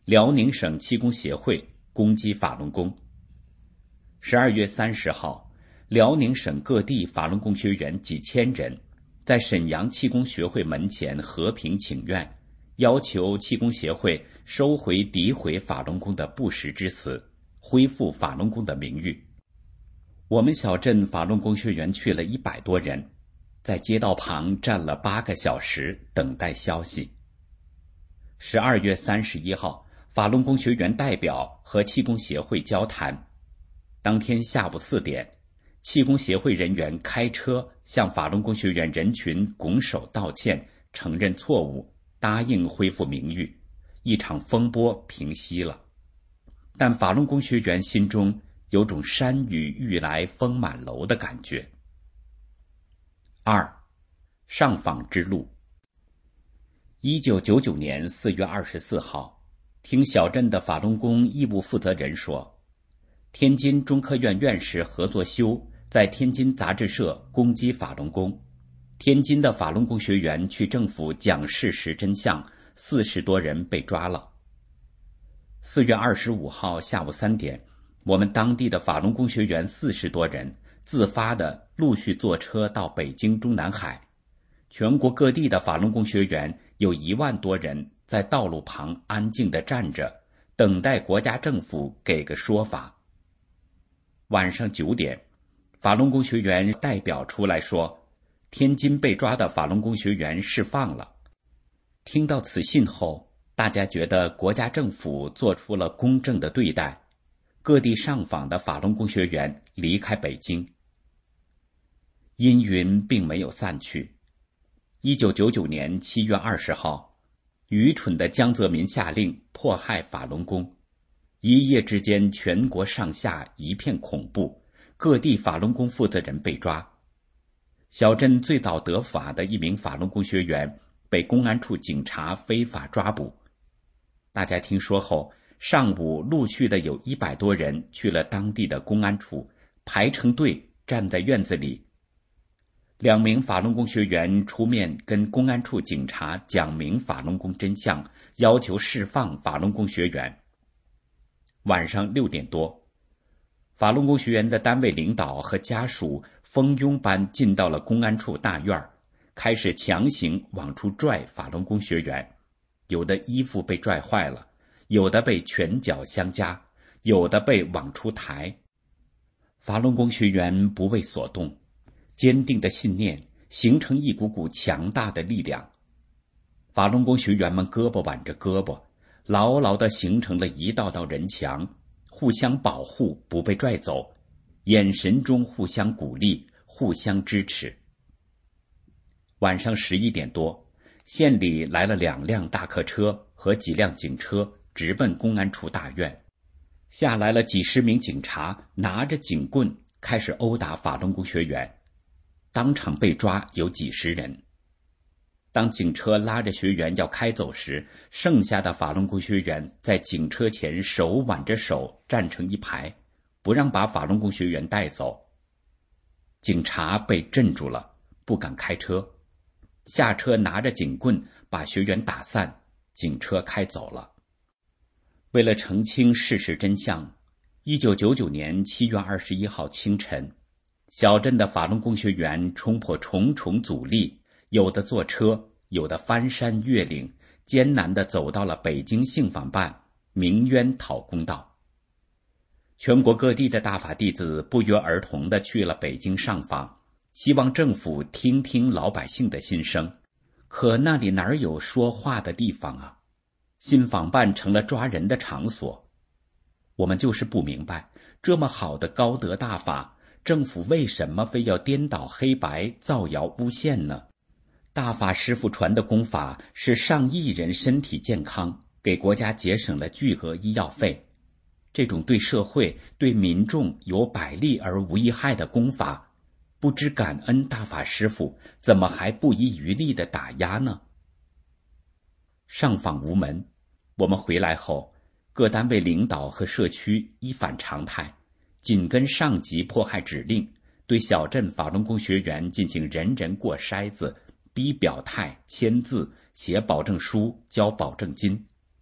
S6: 辽宁省气功协会攻击法轮功。十二月三十号，辽宁省各地法轮功学员几千人在沈阳气功学会门前和平请愿，要求气功协会收回诋毁法轮功的不实之词，恢复法轮功的名誉。我们小镇法轮功学员去了一百多人，在街道旁站了八个小时等待消息。十二月三十一号，法轮功学员代表和气功协会交谈。当天下午四点，气功协会人员开车向法轮功学员人群拱手道歉，承认错误，答应恢复名誉，一场风波平息了。但法轮功学员心中有种山雨欲来风满楼的感觉。二，上访之路。一九九九年四月二十四号，听小镇的法轮功义务负责人说，天津中科院院士何作修在天津杂志社攻击法轮功，天津的法轮功学员去政府讲事实真相，四十多人被抓了。四月二十五号下午三点，我们当地的法轮功学员四十多人自发地陆续坐车到北京中南海，全国各地的法轮功学员有一万多人在道路旁安静地站着，等待国家政府给个说法。晚上九点，法轮功学员代表出来说，天津被抓的法轮功学员释放了。听到此信后，大家觉得国家政府做出了公正的对待，各地上访的法轮功学员离开北京。阴云并没有散去。一九九九年七月二十号，愚蠢的江泽民下令迫害法轮功，一夜之间全国上下一片恐怖，各地法轮功负责人被抓。小镇最早得法的一名法轮功学员被公安处警察非法抓捕。大家听说后，上午陆续的有一百多人去了当地的公安处，排成队站在院子里。两名法轮功学员出面跟公安处警察讲明法轮功真相，要求释放法轮功学员。晚上六点多，法轮功学员的单位领导和家属蜂拥般进到了公安处大院，开始强行往出拽法轮功学员，有的衣服被拽坏了，有的被拳脚相加，有的被往出抬。法轮功学员不为所动，坚定的信念形成一股股强大的力量。法轮功学员们胳膊挽着胳膊，牢牢地形成了一道道人墙，互相保护，不被拽走，眼神中互相鼓励，互相支持。晚上十一点多，县里来了两辆大客车和几辆警车，直奔公安处大院。下来了几十名警察，拿着警棍开始殴打法轮功学员，当场被抓有几十人。当警车拉着学员要开走时，剩下的法轮功学员在警车前手挽着手站成一排，不让把法轮功学员带走。警察被镇住了，不敢开车，下车拿着警棍把学员打散，警车开走了。为了澄清事实真相，一九九九年七月二十一号清晨，小镇的法轮功学员冲破重重阻力，有的坐车，有的翻山越岭，艰难地走到了北京信访办，鸣冤讨公道。全国各地的大法弟子不约而同地去了北京上访，希望政府听听老百姓的心声。可那里哪有说话的地方啊？信访办成了抓人的场所。我们就是不明白，这么好的高德大法，政府为什么非要颠倒黑白，造谣诬陷呢？大法师父传的功法是上亿人身体健康，给国家节省了巨额医药费。这种对社会、对民众有百利而无一害的功法，不知感恩大法师父，怎么还不遗余力地打压呢？上访无门，我们回来后，各单位领导和社区依反常态，紧跟上级迫害指令，对小镇法轮功学员进行人人过筛子，逼表态、签字、写保证书、交保证金。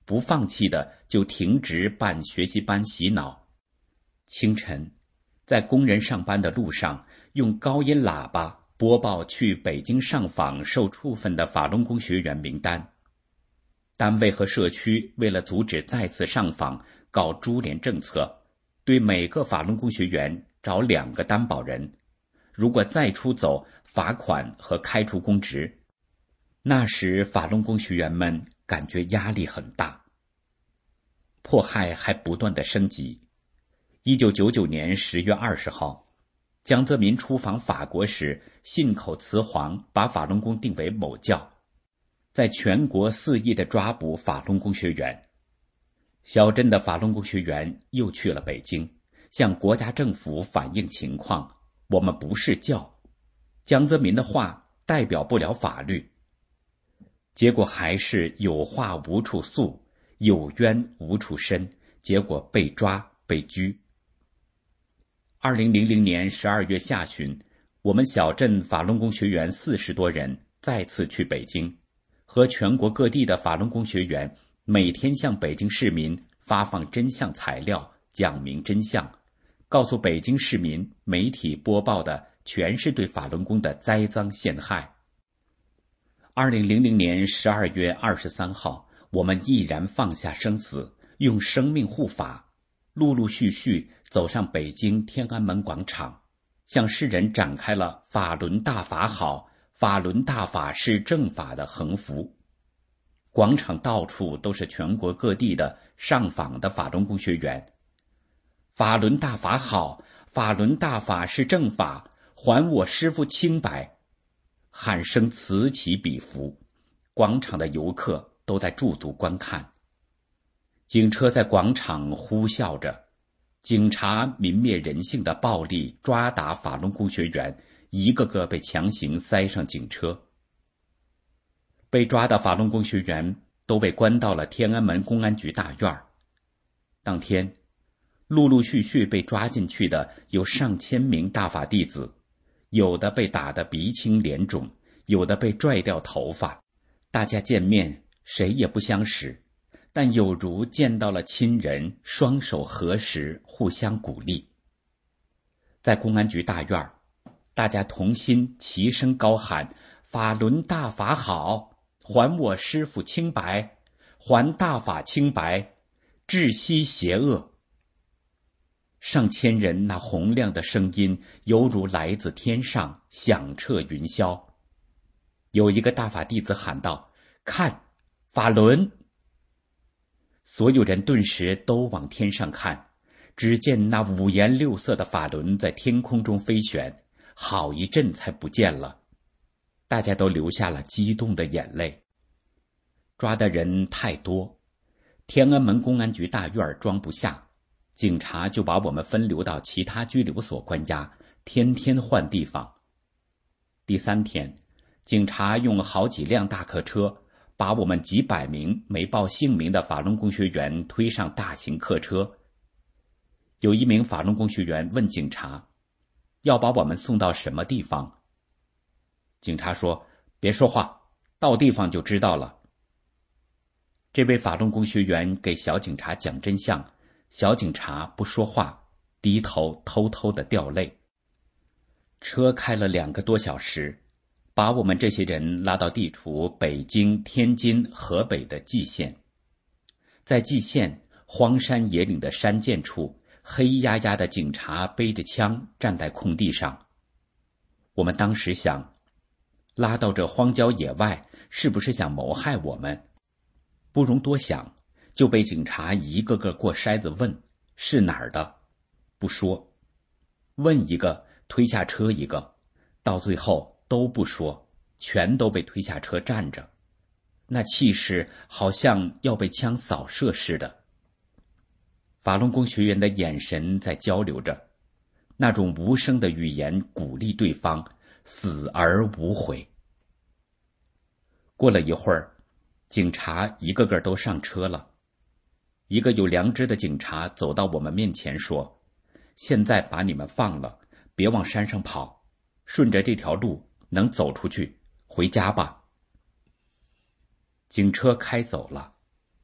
S6: 不放弃的就停职办学习班洗脑。清晨，在工人上班的路上，用高音喇叭播报去北京上访受处分的法轮功学员名单。单位和社区为了阻止再次上访，搞株连政策，对每个法轮功学员找两个担保人，如果再出走，罚款和开除公职。那时法轮功学员们感觉压力很大。迫害还不断的升级。一九九九年十月二十号，江泽民出访法国时，信口雌黄，把法轮功定为某教，在全国肆意的抓捕法轮功学员。小镇的法轮功学员又去了北京，向国家政府反映情况，我们不是教，江泽民的话代表不了法律。结果还是有话无处诉，有冤无处伸，结果被抓被拘。二零零零年十二月下旬，我们小镇法轮功学员四十多人再次去北京，和全国各地的法轮功学员每天向北京市民发放真相材料，讲明真相，告诉北京市民媒体播报的全是对法轮功的栽赃陷害。二零零零年十二月二十三号，我们毅然放下生死，用生命护法，陆陆续续走上北京天安门广场，向世人展开了法轮大法好，法轮大法是正法的横幅。广场到处都是全国各地的上访的法轮功学员。法轮大法好，法轮大法是正法，还我师父清白。喊声此起彼伏，广场的游客都在驻足观看。警车在广场呼啸着，警察泯灭人性的暴力抓打法轮功学员，一个个被强行塞上警车。被抓的法轮功学员都被关到了天安门公安局大院。当天，陆陆续续被抓进去的有上千名大法弟子，有的被打得鼻青脸肿，有的被拽掉头发。大家见面谁也不相识，但有如见到了亲人，双手合十，互相鼓励。在公安局大院，大家同心齐声高喊：法轮大法好，还我师父清白，还大法清白，治息邪恶。上千人那洪亮的声音犹如来自天上，响彻云霄。有一个大法弟子喊道：看，法轮！所有人顿时都往天上看，只见那五颜六色的法轮在天空中飞旋，好一阵才不见了。大家都流下了激动的眼泪。抓的人太多，天安门公安局大院装不下，警察就把我们分流到其他拘留所关押，天天换地方。第三天，警察用好几辆大客车，把我们几百名没报姓名的法轮功学员推上大型客车。有一名法轮功学员问警察，要把我们送到什么地方？警察说：别说话，到地方就知道了。这位法轮功学员给小警察讲真相，小警察不说话，低头偷偷地掉泪。车开了两个多小时，把我们这些人拉到地处北京、天津、河北的蓟县。在蓟县荒山野岭的山涧处，黑压压的警察背着枪站在空地上。我们当时想，拉到这荒郊野外，是不是想谋害我们？不容多想，就被警察一个个过筛子问是哪儿的，不说，问一个推下车一个，到最后都不说，全都被推下车站着，那气势好像要被枪扫射似的。法轮功学员的眼神在交流着，那种无声的语言鼓励对方死而无悔。过了一会儿，警察一个个都上车了。一个有良知的警察走到我们面前说：现在把你们放了，别往山上跑，顺着这条路能走出去，回家吧。警车开走了，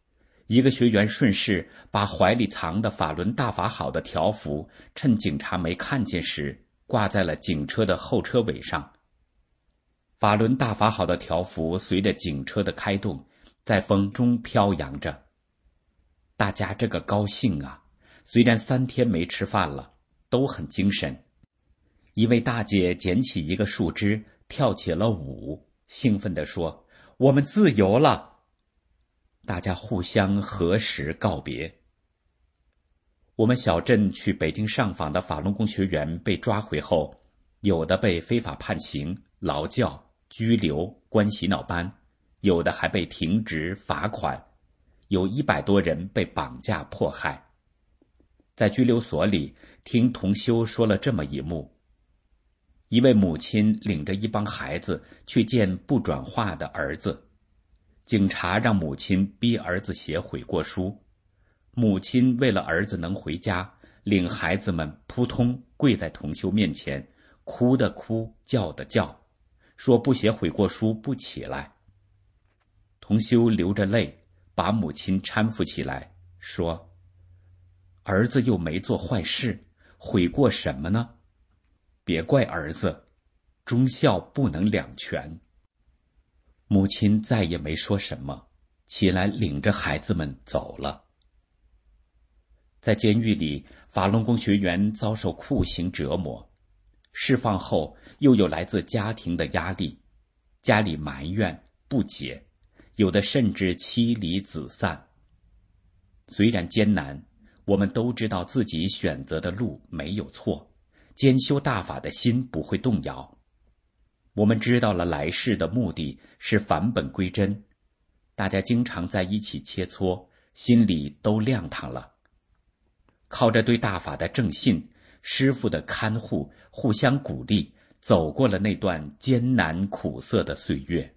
S6: 一个学员顺势把怀里藏的法轮大法好的条幅，趁警察没看见时，挂在了警车的后车尾上。法轮大法好的条幅随着警车的开动，在风中飘扬着。大家这个高兴啊！虽然三天没吃饭了，都很精神。一位大姐捡起一个树枝，跳起了舞，兴奋地说：“我们自由了！”大家互相合十告别。我们小镇去北京上访的法轮功学员被抓回后，有的被非法判刑、劳教、拘留、关洗脑班，有的还被停职、罚款，有一百多人被绑架迫害。在拘留所里，听同修说了这么一幕：一位母亲领着一帮孩子去见不转化的儿子，警察让母亲逼儿子写悔过书，母亲为了儿子能回家，领孩子们扑通跪在同修面前，哭的哭，叫的叫，说不写悔过书不起来。同修流着泪把母亲搀扶起来，说：“儿子又没做坏事，悔过什么呢？别怪儿子，忠孝不能两全。”母亲再也没说什么，起来领着孩子们走了。在监狱里，法轮功学员遭受酷刑折磨，释放后又有来自家庭的压力，家里埋怨不解，有的甚至妻离子散。虽然艰难，我们都知道自己选择的路没有错，兼修大法的心不会动摇。我们知道了来世的目的是返本归真，大家经常在一起切磋，心里都亮堂了。靠着对大法的正信，师父的看护，互相鼓励，走过了那段艰难苦涩的岁月。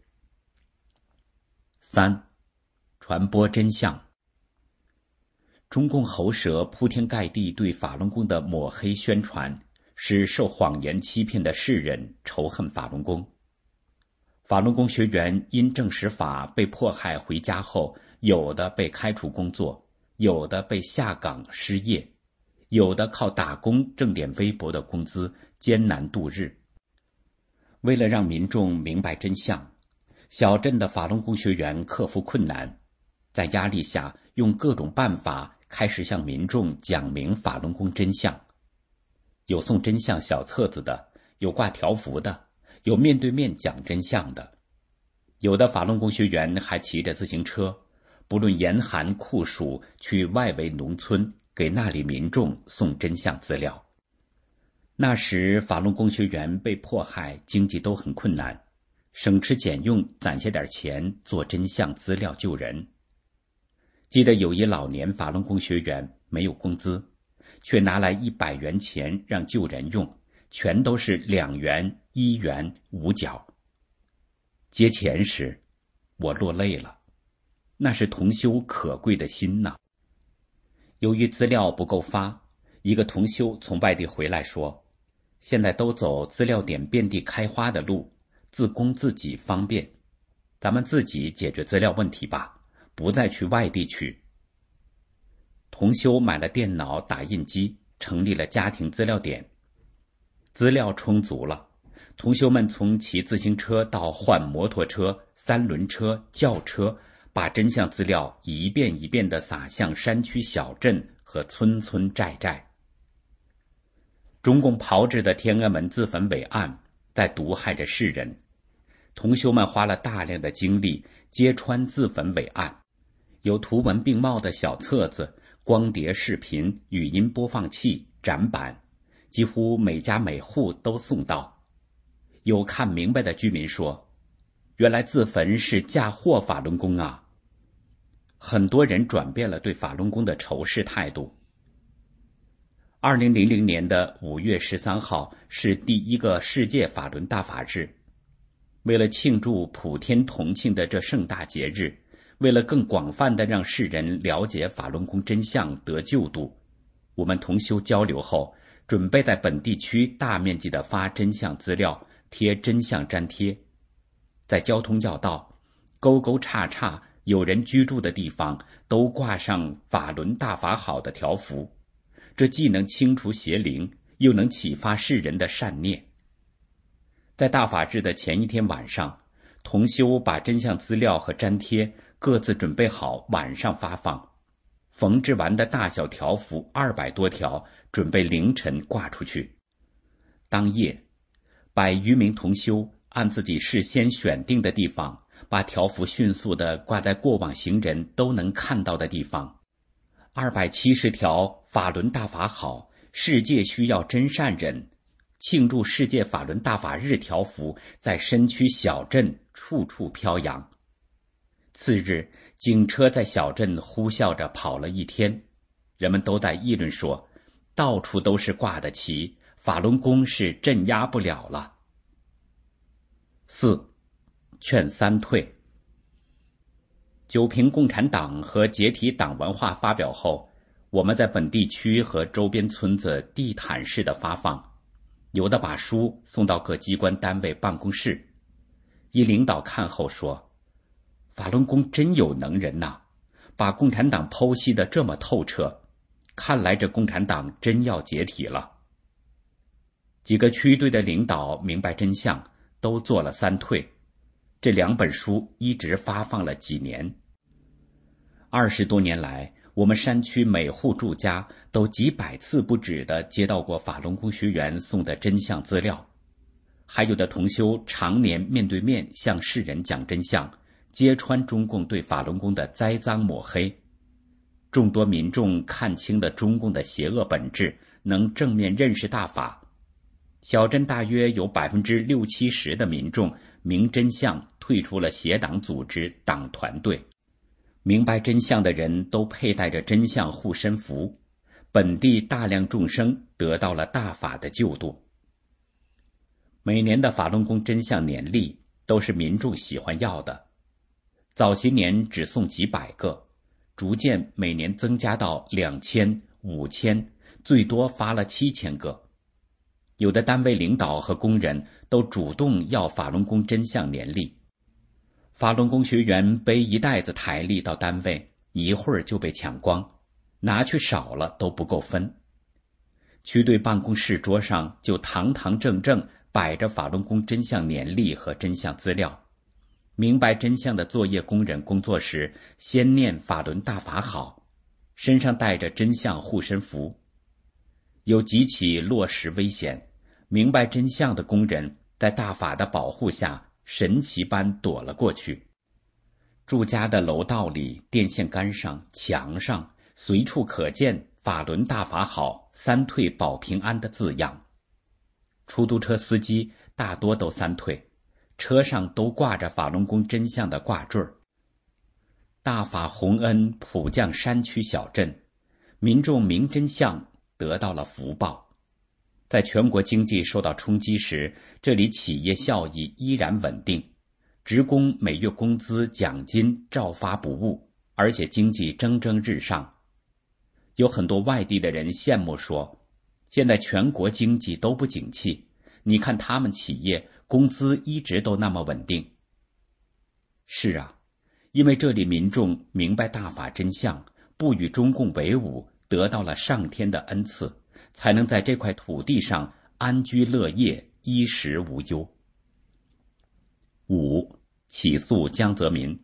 S6: 三，传播真相。中共喉舌铺天盖地对法轮功的抹黑宣传，使受谎言欺骗的世人仇恨法轮功。法轮功学员因证实法被迫害回家后，有的被开除工作，有的被下岗失业，有的靠打工挣点微薄的工资，艰难度日。为了让民众明白真相，小镇的法轮功学员克服困难，在压力下用各种办法开始向民众讲明法轮功真相。有送真相小册子的，有挂条幅的，有面对面讲真相的。有的法轮功学员还骑着自行车，不论严寒酷暑，去外围农村给那里民众送真相资料。那时法轮功学员被迫害，经济都很困难，省吃俭用攒下点钱做真相资料救人。记得有一老年法轮功学员没有工资，却拿来一百元钱让救人用，全都是两元、一元、五角。接钱时，我落泪了，那是同修可贵的心呐。由于资料不够发，一个同修从外地回来说，现在都走资料点遍地开花的路，自供自己方便，咱们自己解决资料问题吧，不再去外地取。同修买了电脑打印机，成立了家庭资料点。资料充足了，同修们从骑自行车到换摩托车、三轮车、轿车，把真相资料一遍一遍地撒向山区小镇和村村寨寨。中共炮制的天安门自焚伪案在毒害着世人，同修们花了大量的精力揭穿自焚伪案，有图文并茂的小册子、光碟视频、语音播放器、展板，几乎每家每户都送到。有看明白的居民说，原来自焚是嫁祸法轮功啊。很多人转变了对法轮功的仇视态度。二零零零年的五月十三号是第一个世界法轮大法日。为了庆祝普天同庆的这盛大节日，为了更广泛地让世人了解法轮功真相得救度，我们同修交流后，准备在本地区大面积地发真相资料，贴真相粘贴，在交通要道、沟沟岔岔、 有人居住的地方都挂上法轮大法好的条幅，这既能清除邪灵，又能启发世人的善念。在大法日的前一天晚上，同修把真相资料和粘贴各自准备好，晚上发放。缝制完的大小条幅二百多条，准备凌晨挂出去。当夜，百余名同修按自己事先选定的地方，把条幅迅速地挂在过往行人都能看到的地方。二百七十条法轮大法好，世界需要真善人，庆祝世界法轮大法日条幅在身区小镇处处飘扬。次日，警车在小镇呼啸着跑了一天，人们都在议论说，到处都是挂的旗，法轮功是镇压不了了。四，劝三退。九评共产党和解体党文化发表后，我们在本地区和周边村子地毯式的发放，有的把书送到各机关单位办公室。一领导看后说，法轮功真有能人呐，把共产党剖析得这么透彻，看来这共产党真要解体了。几个区队的领导明白真相，都做了三退，这两本书一直发放了几年。二十多年来，我们山区每户住家都几百次不止地接到过法轮功学员送的真相资料，还有的同修常年面对面向世人讲真相，揭穿中共对法轮功的栽赃抹黑。众多民众看清了中共的邪恶本质，能正面认识大法。小镇大约有百分之六七十的民众明真相，退出了邪党组织党团队。明白真相的人都佩戴着真相护身符，本地大量众生得到了大法的救度。每年的法轮功真相年历都是民众喜欢要的，早些年只送几百个，逐渐每年增加到两千、五千，最多发了七千个。有的单位领导和工人都主动要法轮功真相年历。法轮功学员背一袋子台历到单位，一会儿就被抢光，拿去少了都不够分。区队办公室桌上就堂堂正正摆着法轮功真相年历和真相资料。明白真相的作业工人工作时，先念法轮大法好，身上带着真相护身符。有几起落石危险，明白真相的工人在大法的保护下神奇般躲了过去。住家的楼道里、电线杆上、墙上随处可见法轮大法好、三退保平安的字样。出租车司机大多都三退，车上都挂着法轮功真相的挂坠。大法洪恩普降山区小镇，民众明真相，得到了福报。在全国经济受到冲击时，这里企业效益依然稳定，职工每月工资奖金照发不误，而且经济蒸蒸日上。有很多外地的人羡慕说，现在全国经济都不景气，你看他们企业工资一直都那么稳定。是啊，因为这里民众明白大法真相，不与中共为伍，得到了上天的恩赐，才能在这块土地上安居乐业，衣食无忧。五，起诉江泽民。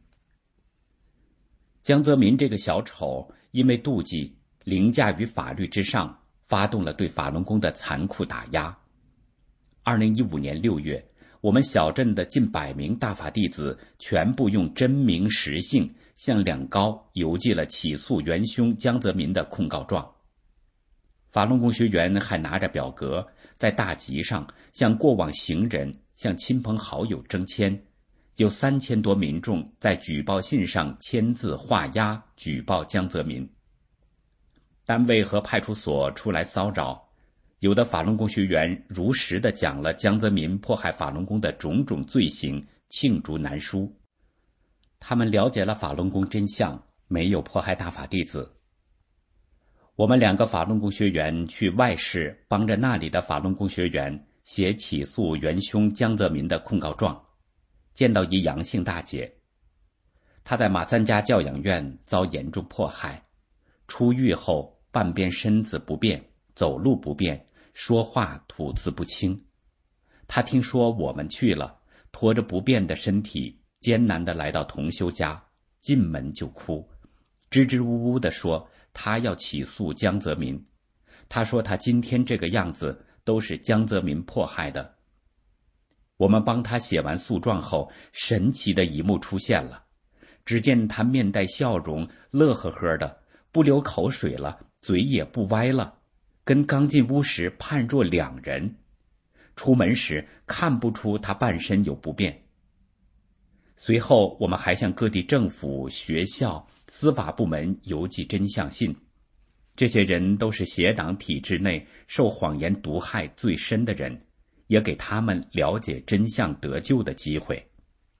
S6: 江泽民这个小丑因为妒忌，凌驾于法律之上，发动了对法轮功的残酷打压。二零一五年六月，我们小镇的近百名大法弟子全部用真名实姓向两高邮寄了起诉元凶江泽民的控告状。法轮功学员还拿着表格在大集上向过往行人、向亲朋好友征签，有三千多民众在举报信上签字画押举报江泽民。单位和派出所出来骚扰，有的法轮功学员如实地讲了江泽民迫害法轮功的种种罪行，罄竹难书。他们了解了法轮功真相，没有迫害大法弟子。我们两个法轮功学员去外市帮着那里的法轮功学员写起诉元凶江泽民的控告状，见到一杨姓大姐， 他在马三家教养院遭严重迫害，出狱后半边身子不便，走路不便，说话吐字不清。他听说我们去了，拖着不便的身体艰难地来到同修家，进门就哭，支支吾吾地说他要起诉江泽民。他说他今天这个样子都是江泽民迫害的。我们帮他写完诉状后，神奇的一幕出现了，只见他面带笑容，乐呵呵的，不流口水了，嘴也不歪了，跟刚进屋时判若两人。出门时看不出他半身有不便。随后我们还向各地政府、学校、司法部门邮寄真相信，这些人都是邪党体制内受谎言毒害最深的人，也给他们了解真相得救的机会。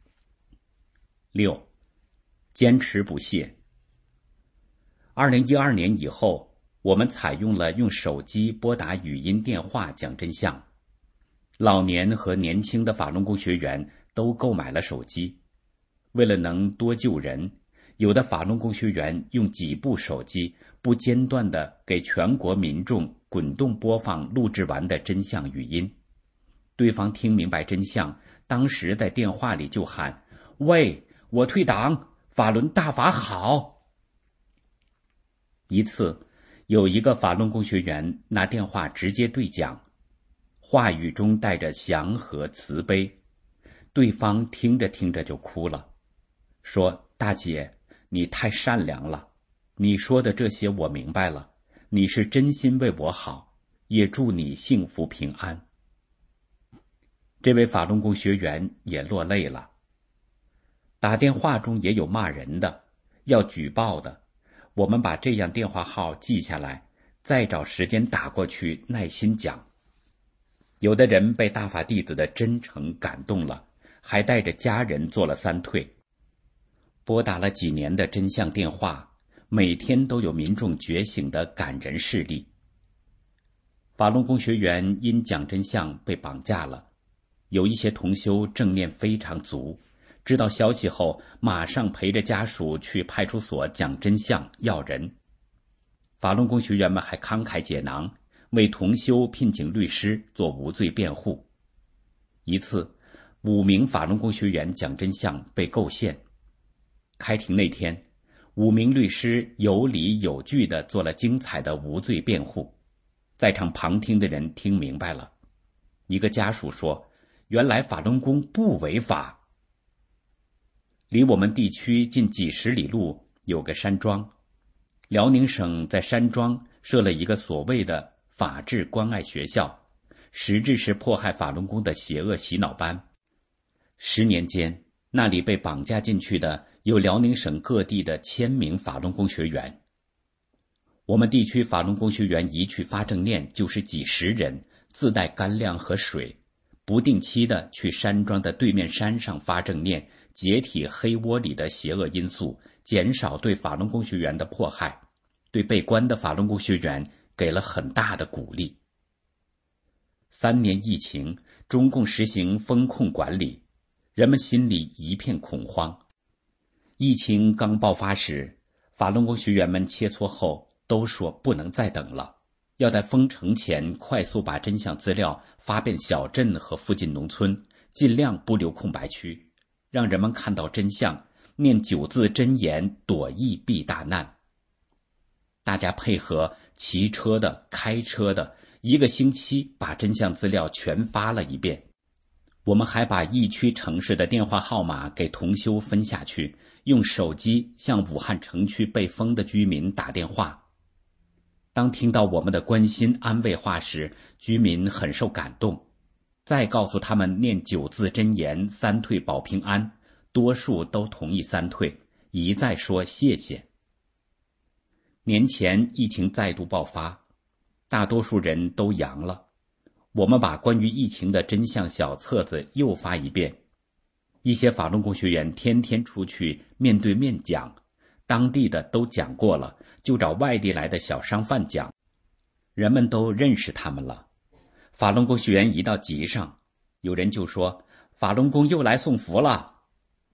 S6: 六，坚持不懈。二零一二年以后，我们采用了用手机拨打语音电话讲真相。老年和年轻的法轮功学员都购买了手机，为了能多救人，有的法轮功学员用几部手机不间断地给全国民众滚动播放录制完的真相语音。对方听明白真相，当时在电话里就喊：喂，我退党，法轮大法好。一次，有一个法轮功学员拿电话直接对讲，话语中带着祥和慈悲，对方听着听着就哭了，说：大姐，你太善良了，你说的这些我明白了，你是真心为我好，也祝你幸福平安。这位法轮功学员也落泪了。打电话中也有骂人的，要举报的，我们把这样电话号记下来，再找时间打过去耐心讲。有的人被大法弟子的真诚感动了，还带着家人做了三退。拨打了几年的真相电话，每天都有民众觉醒的感人事例。法轮功学员因讲真相被绑架了，有一些同修正念非常足，知道消息后马上陪着家属去派出所讲真相要人。法轮功学员们还慷慨解囊，为同修聘请律师做无罪辩护。一次，五名法轮功学员讲真相被构陷。开庭那天，五名律师有理有据地做了精彩的无罪辩护，在场旁听的人听明白了。一个家属说：原来法轮功不违法。离我们地区近几十里路有个山庄，辽宁省在山庄设了一个所谓的法治关爱学校，实质是迫害法轮功的邪恶洗脑班。十年间，那里被绑架进去的有辽宁省各地的千名法轮功学员。我们地区法轮功学员一去发正念就是几十人，自带干粮和水，不定期的去山庄的对面山上发正念，解体黑窝里的邪恶因素，减少对法轮功学员的迫害，对被关的法轮功学员给了很大的鼓励。三年疫情，中共实行风控管理，人们心里一片恐慌。疫情刚爆发时，法轮功学员们切磋后都说不能再等了，要在封城前快速把真相资料发遍小镇和附近农村，尽量不留空白区，让人们看到真相，念九字真言，躲疫避大难。大家配合，骑车的、开车的，一个星期把真相资料全发了一遍。我们还把疫区城市的电话号码给同修分下去，用手机向武汉城区被封的居民打电话。当听到我们的关心安慰话时，居民很受感动，再告诉他们念九字真言，三退保平安，多数都同意三退，一再说谢谢。年前疫情再度爆发，大多数人都阳了，我们把关于疫情的真相小册子又发一遍。一些法轮功学员天天出去面对面讲，当地的都讲过了，就找外地来的小商贩讲，人们都认识他们了。法轮功学员一到集上，有人就说法轮功又来送福了。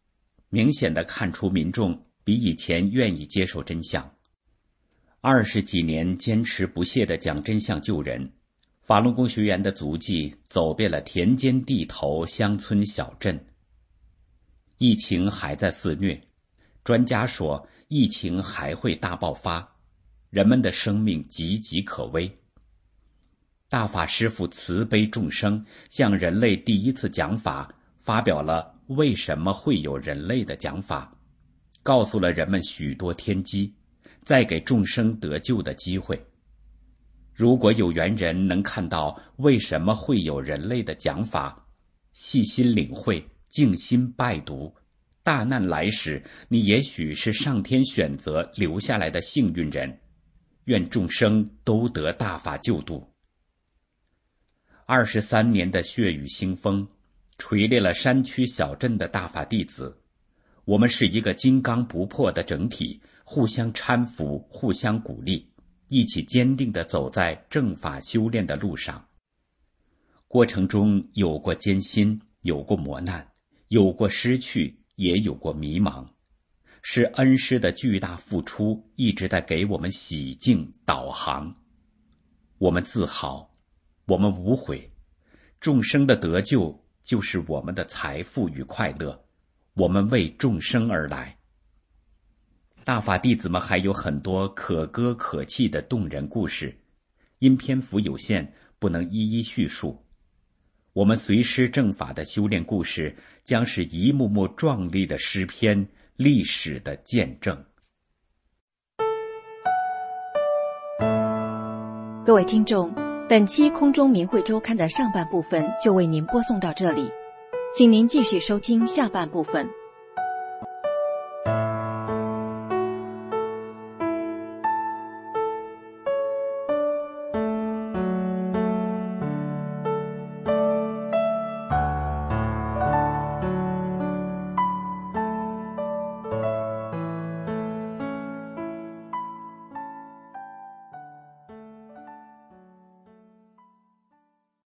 S6: 明显地看出民众比以前愿意接受真相。二十几年坚持不懈地讲真相救人，法轮功学员的足迹走遍了田间地头、乡村小镇。疫情还在肆虐，专家说疫情还会大爆发，人们的生命岌岌可危。大法师父慈悲众生，向人类第一次讲法，发表了为什么会有人类的讲法，告诉了人们许多天机，再给众生得救的机会。如果有缘人能看到为什么会有人类的讲法，细心领会，静心拜读，大难来时，你也许是上天选择留下来的幸运人。愿众生都得大法救度。二十三年的血雨腥风，锤炼了山区小镇的大法弟子。我们是一个金刚不破的整体，互相搀扶，互相鼓励，一起坚定地走在正法修炼的路上。过程中有过艰辛，有过磨难，有过失去，也有过迷茫，是恩师的巨大付出一直在给我们洗净导航。我们自豪，我们无悔，众生的得救就是我们的财富与快乐，我们为众生而来。大法弟子们还有很多可歌可泣的动人故事，因篇幅有限，不能一一叙述。我们随师正法的修炼故事，将是一幕幕壮丽的诗篇，历史的见证。
S3: 各位听众，本期空中明慧周刊的上半部分就为您播送到这里，请您继续收听下半部分。